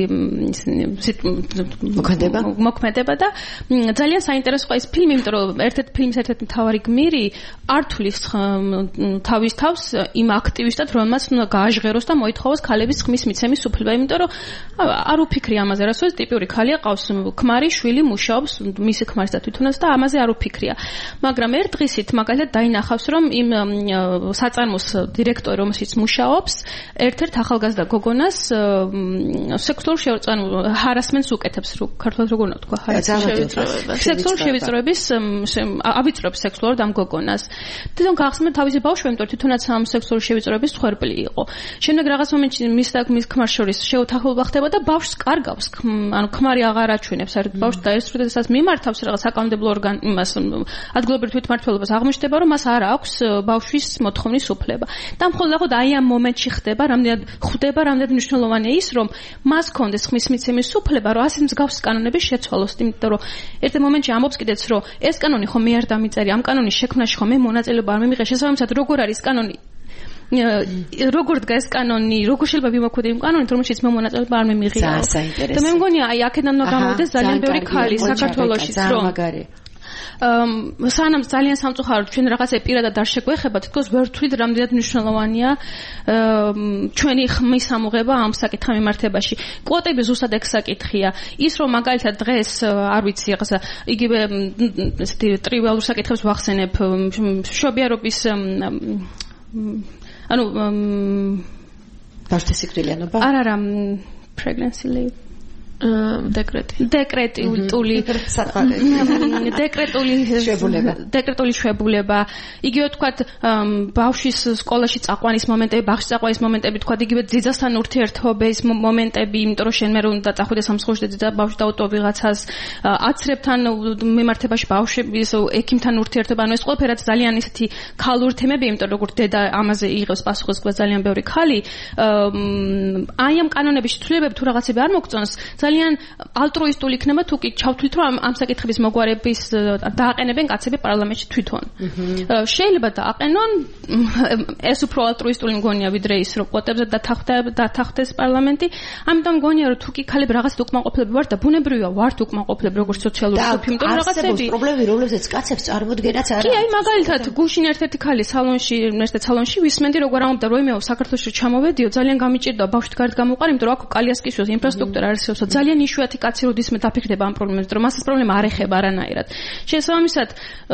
მოქმედება და ძალიან საინტერესოა ეს ფილმი, იმიტომ რომ ერთ-ერთი მთავარი გმირი ართulis თავის თავს იმ აქტივისტად, რომელმაც უნდა გააჟღეროს და მოითხოვოს ქალების ხმის მიცემის უფლება, იმიტომ რომ არ უფიქრი ამაზე, რასაც ტიპიური ქალია, ყავს ქმარი, შვილი, მუშაობს, მისი ქმარის და თვითონაც და ამაზე არ უფიქრია. მაგრამ ერთ დღისით მაგალითად დაინახავს, რომ იმ საწარმოს დირექტორი, რომელშიც მუშაობს, ერთ-ერთ ახალგაზრდა გოგონას სექსუალურ ჰარასმენტს უკეთებს, ქართულად როგორ უნდა თქვა, სექსუალური შევიწროების ავიწრობს სექსუალურად ამ გოგონას. თვითონ გახსნა თავისი ბავშვი, იმიტომ თვითონაც ამ სექსუალური შევიწროების მსხვერპლი იყო. შემდეგ რაღაც მომენტში მის და მის ქმარს შორის შეუთანხმება ხდება და ბავშვს კარგავს, ანუ ქმარი აღარ აჩვენებს, საერთოდ ბავშვს დაესწრებოდასაც მიმართავს რაღაც საკანონმდებლო იმას ადგილობრივ თვითმმართველობას, აღმოჩნდება, რომ მას არ აქვს ბავშვის მოთხოვნის უფლება. და მხოლოდ აი ამ მომენტში ხდება, რამდენად მნიშვნელოვანია ის, რომ მას კონდეს ხმის მიცემის უფლება, რომ ასე მსგავსი კანონები შეცვალოს, იმიტომ რომ ერთ მომენტში ამბობს კიდეც, რომ ეს კანონი ხომ მე არ დამიწერი, ამ კანონის შექმნაში ხომ მე მონაწილეობა არ მიმიღე, შესაბამისად როგორ არის კანონი, როგორ დგა ეს კანონი, როგორ შეიძლება ვიმოქმედო იმ კანონით, რომელშიც მე მონაწილეობა არ მიმიღია. და მე მგონია აი აქედან უნდა გამოვიდეს ძალიან ბევრი ქალი საქართველოშიც, რომ სანამ ძალიან სამწუხაროდ ჩვენ რაღაცა პირადად არ შეგვეხება, თითქოს ვერ ვთვლით რამდენად მნიშვნელოვანია ჩვენი ხმის ამოღება ამ საკითხთან მიმართებაში. კვოტები ზუსტად ეგ საკითხია. ის რომ მაგალითად დღეს არ ვიცი რაღაცა იგივე ესეთი ტრივიალურ საკითხებს ვახსენებ, მშობიარობის ანუ ბავშვის სიკვდილიანობა? არა, pregnancy leave. დეკრეტული შვებულება. იგივე თქვათ ბავშვის სკოლაში წაყვანის მომენტები, ბაღში წაყვანის მომენტები, თქვათ იგივე ძიძასთან ურთიერთობის მომენტები, იმიტომ რომ შენ მე უნდა წახვიდე სამსხურში და ძიძა ბავშვი დაუტოვო ვიღაცას, აცრებთან მიმართებაში ბავშვების ექიმთან ურთიერთობა, ანუ ეს ყველაფერად ძალიან ისეთი ქალური თემები, იმიტომ რომ როგორც დედა ამაზე იღებს პასუხისმგებლობას ძალიან ბევრი ქალი, აი ამ კანონების ცვლილებები თუ რაღაცები არ მოგწონს, ძალიან ალტრუისტული იქნება თუ კი ჩავთვლით რომ ამ საკითხების მოგვარების დააყენებენ კაცები პარლამენტში თვითონ. შეიძლება დააყენონ, ეს უფრო ალტრუისტული მგონია ვიდრე ის რომ კვოტებზე დათანხმდეს პარლამენტი. ამიტომ მგონია რომ თუ კი ქალები რაღაცა უკმაყოფილები ვართ და ბუნებრივია ვართ უკმაყოფილები როგორც სოციალური ჯგუფი, იმიტომ რომ რაღაცები პრობლემები რომლებზეც კაცებს წარმოდგენაც არ არის. კი, აი მაგალითად გუშინ ერთ-ერთი ქალი სალონში ვისმენდი როგორ ამბობდა რომ იმეო საქართველოში ჩამოვედიო ძალიან გამიჭირდა ბავშვით გარეთ გამოვყარ, იმიტომ რომ აქ კალიასკის ინფრასტრუქტურა არის ძალიან იშვიათი კაცი როდის მე დაფიქრდება ამ პრობლემებზე, რომ მას ეს პრობლემა არ ეხება არანაირად. შესაბამისად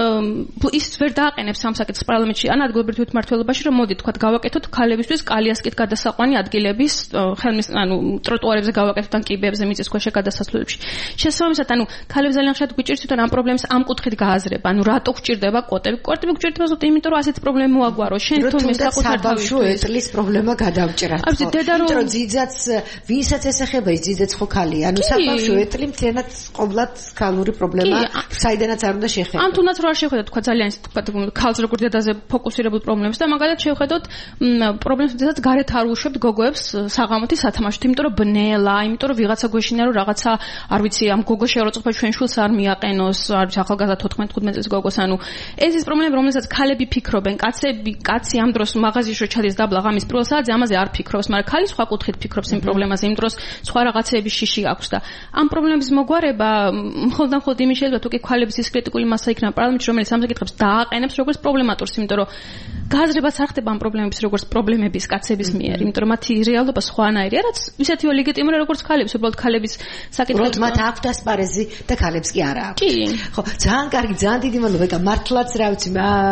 ის ვერ დააყენებს ამ საკითხს პარლამენტში ან ადგილობრივ თვითმმართველობაში, რომ მოდი თქვათ გავაკეთოთ ქალებისთვის კალიასკით გადასაყვანი ადგილების ტროტუარებზე გავაკეთოთ ან კიბეებზე მიწისქვეშა გადასასვლელებში. შესაბამისად, ქალებს ძალიან ხშირად გვიჭირს თვითონ ამ პრობლემას ამ კუთხით გააზრება. რატო გვჭირდება კვოტები? კვოტები გვჭირდება ზუსტად იმიტომ, რომ ასეთ პრობლემა მოაგვარო. შენ თუნდაც საკუთარ თავში ეტლის პრობლემა გადავჭრათ. იმიტომ რომ ძიძაც ვისაც ესახება ის ძიძაც ხო ქალია. საბავშვო ეტლი მთლიანად ყობლად ქალური პრობლემა, საიდანაც არ უნდა შეხედოთ. ან თუნდაც რო არ შეხედოთ, თქვა ძალიან თქვა ქალს როგორ დედაზე ფოკუსირებულ პრობლემებს და მაგალითად შევხედოთ პრობლემებს, როდესაც გარეთ არ უშვებთ გოგოებს საღამოთი სათამაშოდ, იმიტომ რომ ბნელა, იმიტომ რომ ვიღაცა გვეშინა რომ რაღაცა არ ვიცი ამ გოგოს შეურაცხყოფა ჩვენ შულს არ მიაყენოს, არ ვიცი ახალგაზრდა 14-15 წლის გოგოს, ეს ის პრობლემები, რომელსაც ქალები ფიქრობენ, კაცი ამ დროს მაღაზიაში ჩადის დაბლა ღამის პირველ საათზე ამაზე არ ფიქრობს, მაგრამ ქალი სხვა კუთხით ფიქრობს იმ პრობლემაზე, იმ დროს სხვა რაღაცეების შიში აქვს და ამ პრობლემების მოგვარება მხოლოდ იმის შეიძლება თუ კი ქალების ის კრიტიკული მასა იქნება პარლამენტში, რომელიც ამ საკითხებს დააყენებს როგორც პრობლემატურს, იმიტომ რომ გააზრებაც არ ხდება ამ პრობლემების როგორც პრობლემების კაცების მიერ, იმიტომ რომ მათი რეალობა სხვანაირია, რაც ისეთივე ლეგიტიმურია როგორც ქალებს, უბრალოდ ქალების საკითხებს მათ აქვთ ასპარეზი და ქალებს კი არა აქვთ. ხო, ძალიან კარგი, ძალიან დიდი მადლობა. მართლაც რა ვიცი,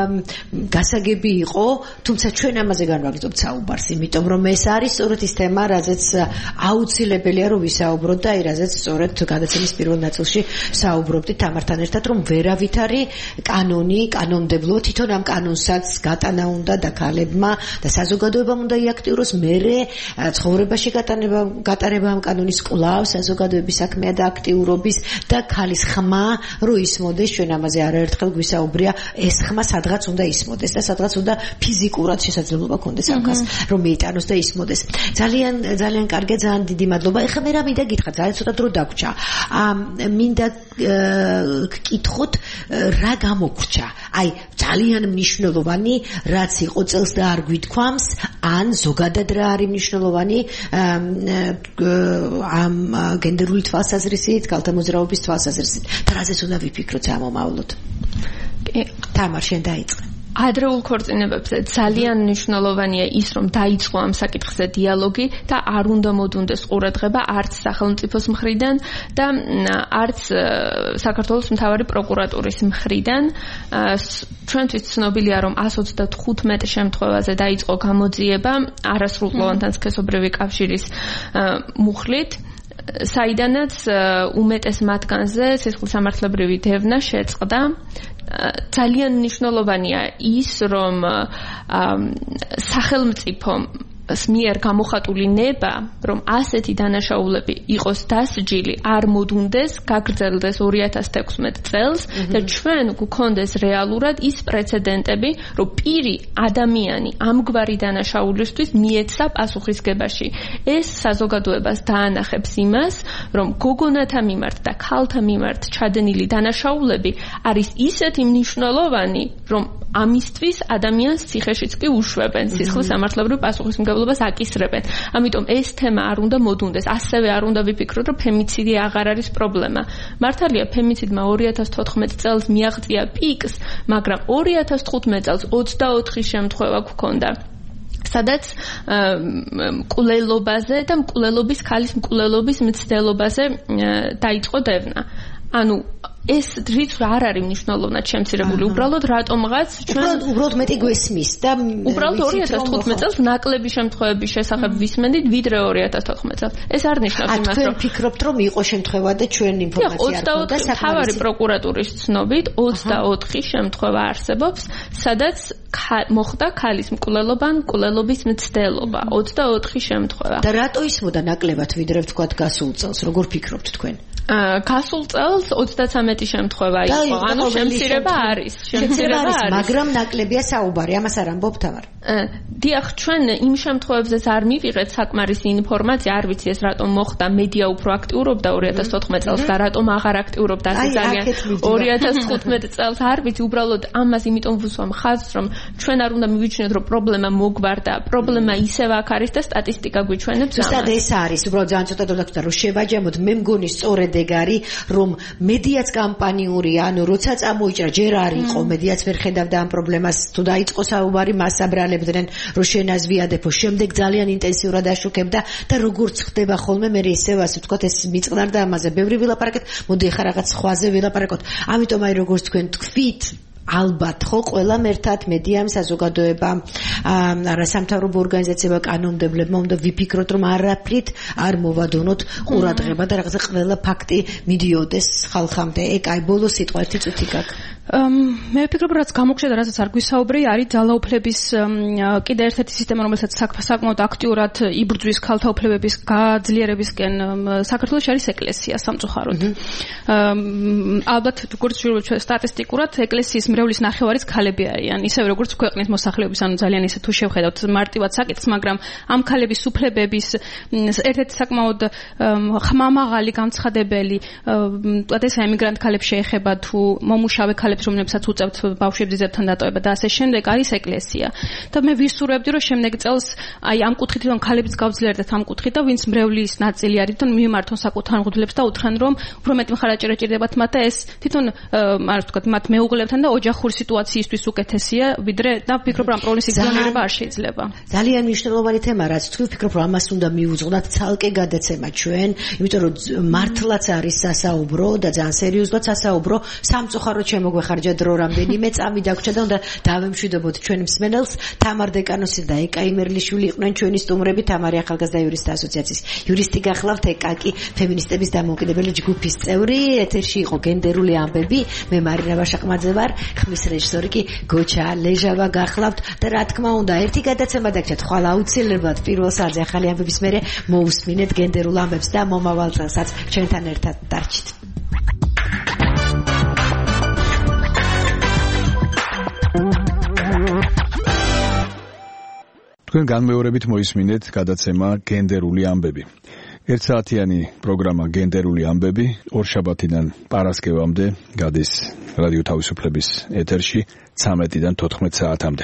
გასაგები იყო, თუმცა ჩვენ ამაზე განვაგრძობთ საუბარს, იმიტომ რომ ეს არის სწორედ ის თემა, რაზეც აუცილებელია რომ ვისაუბროთ და რაზეც სწორედ გადაცემის პირველ ნაწილში საუბრობდით თამართან ერთად, რომ ვერავითარი კანონმდებლო თვითონ ამ კანონსაც გატანა უნდა და ქალებმა და საზოგადოებამ უნდა იაქტიუროს, მერე ცხოვრებაში გატარება ამ კანონის კვლავ საზოგადოების საქმეა და აქტიურობის და ქალის ხმა რო ისმოდეს, ჩვენ ამაზე არაერთხელ გვისაუბრია, ეს ხმა სადღაც უნდა ისმოდეს და სადღაც უნდა ფიზიკურად შესაძლებლობა ქონდეს ამას რომ მიიტანოს და ისმოდეს. ძალიან კარგია, ძალიან დიდი მადლობა. ეხლა მე რა მინდა გითხრათ, ძალიან ცოტა დრო დაგვრჩა. მინდა გკითხოთ რა გამოგვრჩა. აი ძალიან მნიშვნელოვანი რაც იყო წელს და არ გვითქვამს, ან ზოგადად რა არის მნიშვნელოვანი ამ გენდერული თვალსაზრისით, ქალთა მოძრაობის თვალსაზრისით. და რაზეც უნდა ვიფიქროთ ამომავლოდ. თამარ, შენ დაიწყე. ადრეულ ქორწინებებზე ძალიან მნიშვნელოვანია ის, რომ დაიწყო ამ საკითხზე დიალოგი და არ უნდა მოდუნდეს ყურადღება არც სახელმწიფოს მხრიდან და არც საქართველოს მთავარი პროკურატურის მხრიდან. ჩვენთვის ცნობილია, რომ 125 შემთხვევაზე დაიწყო გამოძიება არასრულყოვანთან სქესობრივი კავშირის მუხლით, საიდანაც უმეტეს მათგანზე სისხლისამართლებრივი დევნა შეწყდა. ძალიან მნიშვნელოვანია ის, რომ სახელმწიფო მიერ გამოხატული ნება, რომ ასეთი დანაშაულები იყოს დასჯილი, არ მოდუნდეს, გაგრძელდეს 2016 წელს და ჩვენ გვქონდეს რეალურად ის პრეცედენტები, რომ პირი ადამიანი ამგვარი დანაშაულისთვის მიეცა პასუხისგებაში. ეს საზოგადოებას დაანახებს იმას, რომ გოგონათა მიმართ და ქალთა მიმართ ჩადენილი დანაშაულები არის ისეთი მნიშვნელოვანი, რომ ამისთვის ადამიანს ციხეშიც კი უშვებენ, სისხლისამართლებრივ პასუხისმგებლობას აკისრებენ. ამიტომ ეს თემა არ უნდა მოდუნდეს. ასევე არ უნდა ვიფიქროთ, რომ ფემიციდი აღარ არის პრობლემა. მართალია, ფემიციდმა 2014 წელს მიაღწია პიკს, მაგრამ 2015 წელს 24 შემთხვევა გვქონდა. სადაც მკვლელობაზე და მკვლელობის ქალის მკვლელობის მცდელობაზე დაიწყო დევნა. ანუ ეს რიც არ არის მნიშვნელოვნად შემცირებული. უბრალოდ რატომღაც ჩვენ უბრალოდ მეტი გვესმის და უბრალოდ 2015 წელს ნაკლები შემთხვევების შესახებ ვისმენდით ვიდრე 2014 წელს. ეს არ ნიშნავს იმას, რომ ფიქრობთ, რომ იყო შემთხვევა და ჩვენ ინფორმაცია არ გვქონდა საკმარისი. თავარი პროკურატურის ცნობით 24 შემთხვევა არსებობს, სადაც მოხდა ქალის მკვლელობა ან მკვლელობის მცდელობა. 24 შემთხვევა. და რატო ისმოდა ნაკლებად ვიდრე ვთქვათ გასულ წელს? როგორ ფიქრობთ თქვენ? გასულ წელს 33 შემთხვევა იყო. ანუ შემცირება არის. შემცირება არის. მაგრამ ნაკლებია საუბარი, ამას არ ამბობ თავარ. დიახ, ჩვენ იმ შემთხვევებზეც არ მივიღეთ საკმარისი ინფორმაცია, არ ვიცი ეს რატომ მოხდა, მედია უფრო აქტიურობდა 2014 წელს და რატომ აღარ აქტიურობდა ასე ძალიან 2015 წელს, არ ვიცი, უბრალოდ ამას იმიტომ ვუსვამ ხაზს, რომ ჩვენ არ უნდა მივიჩნიოთ, რომ პრობლემა მოგვარდა, პრობლემა ისევ აქ არის და სტატისტიკა გვიჩვენებს ამას. ზუსტად ეს არის, უბრალოდ ძალიან ცოტა დაგხვდა, რომ შევაჯამოთ, მე მგონი სწორედ ეგ არის, რომ მედიაც კამპანიურია, ანუ როცა წამოიჭრა, ჯერ არ იყო, მედიაც ვერ ხედავდა ამ პრობლემას, თუ დაიწყო საუბარი, მას აბრალებდნენ, რომ შენაზვიადებო, შემდეგ ძალიან ინტენსიურად აშუქებდა და როგორც ხდება ხოლმე, მე ისევ ასე ვთქვათ, ეს მიწყნარდა ამაზე, ბევრი ვილაპარაკეთ, მოდი ახლა რაღაც სხვაზე ვილაპარაკოთ. ამიტომ აი როგორც თქვენ თქვით, ალბათ ხო ყველამ ერთად მედიამ საზოგადოებამ არასამთავრობო ორგანიზაციებმა კანონმდებლებმა უნდა ვიფიქროთ რომ არაფრით არ მოვადონოთ ყურადღება და რაღაცა ყველა ფაქტი მიდიოდეს ხალხამდე. ეგ აი ბოლო სიტყვა ერთი წუთი გაქვს. მე ვფიქრობ, რაც გამოგვშედა, რასაც არ გვისაუბრე, არის ძალაუფლების კიდე ერთ-ერთი სისტემა, რომელსაც საკმაოდ აქტიურად იბრძვის ქალთა უფლებების გაძლიერებისკენ. საქართველოში არის ეკლესია სამწუხაროდ. ალბათ როგორც ჩვენ სტატისტიკურად ეკლესიის მრევლის ნახევარიც ქალები არიან, ისევ როგორც ქვეყნის მოსახლეობის, ანუ ძალიან ისე თუ შევხედავთ მარტივად საკითხს, მაგრამ ამ ქალების უფლებების ერთ-ერთი საკმაოდ ხმამაღალი განცხადებელი, ეს ემიგრანტ ქალებს შეეხება თუ მომუშავე ქალებს რომლებსაც უწევთ ბავშვებს ძებთან დატოვება და ასე შემდეგ არის ეკლესია. და მე ვისურვებდი, რომ შემდეგ წელს აი ამ კუთხითიდან ქალებიც გავძლიერდეთ ამ კუთხით და ვინც მრევლის ნაწილი არის, თვითონ მიმართონ საკუთარ მღვდლებს და უთხრან, რომ უფრო მეტი მხარაჭერა ჭირდებათ მათ და ეს თვითონ არ ვთქვათ, მათ მეუღლებთან და ოჯახური სიტუაციისთვის უკეთესია, ვიდრე და ვფიქრობ, რომ პრობლემის იგნორირება არ შეიძლება. ძალიან მნიშვნელოვანი თემა, რაც თქვი, ვფიქრობ, რომ ამას უნდა მიუძღვნათ ცალკე გადაცემა ჩვენ, იმიტომ რომ მართლაც არის სასაუბრო და ძალიან სერიოზულად სასაუბრო. სამწუხაროდ შემოგვეხარჯა დრო რამდენიმე წამი დაგვრჩა და უნდა დავემშვიდობოთ ჩვენ მსმენელს. თამარ დეკანოსი და ეკა იმერლიშვილი იყვნენ ჩვენი სტუმრები. თამარი ახალგაზრდა იურისტთა ასოციაციის იურისტი გახლავთ, ეკა კი ფემინისტების დამოუკიდებელი ჯგუფის წევრი. ეთერში იყო გენდერული ამბები. მე მარინა ვაშაყმაძე ვარ, ხმის რეჟისორი კი გოჩა ლეჟავა გახლავთ და რა თქმა უნდა ერთი გადაცემა დაგჭირთ ხვალ აუცილებლად პირველ საათზე ახალი ამბების მერე მოусმინეთ გენდერულ ამბებს და მომავალ წელსაც ჩვენთან ერთად დარჩით. თქვენ განმეორებით მოისმინეთ გადაცემა გენდერული ამბები. ერთსაათიანი პროგრამა გენდერული ამბები ორშაბათიდან პარასკევამდე გადის რადიო თავისუფლების ეთერში 13-დან 14 საათამდე.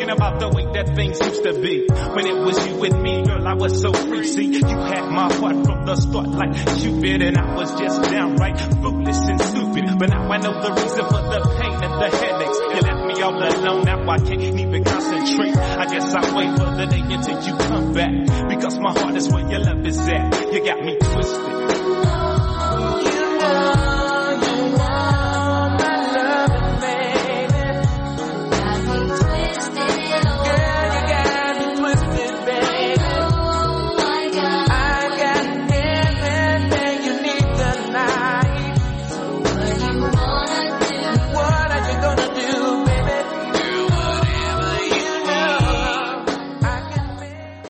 thinking about the way that things used to be. When it was you and me, girl, I was so free. See, you had my heart from the start like Cupid, and I was just downright foolish and stupid. But now I know the reason for the pain and the headaches. You left me all alone, now I can't even concentrate. I guess I'll wait for the day until you come back, because my heart is where your love is at. You got me twisted.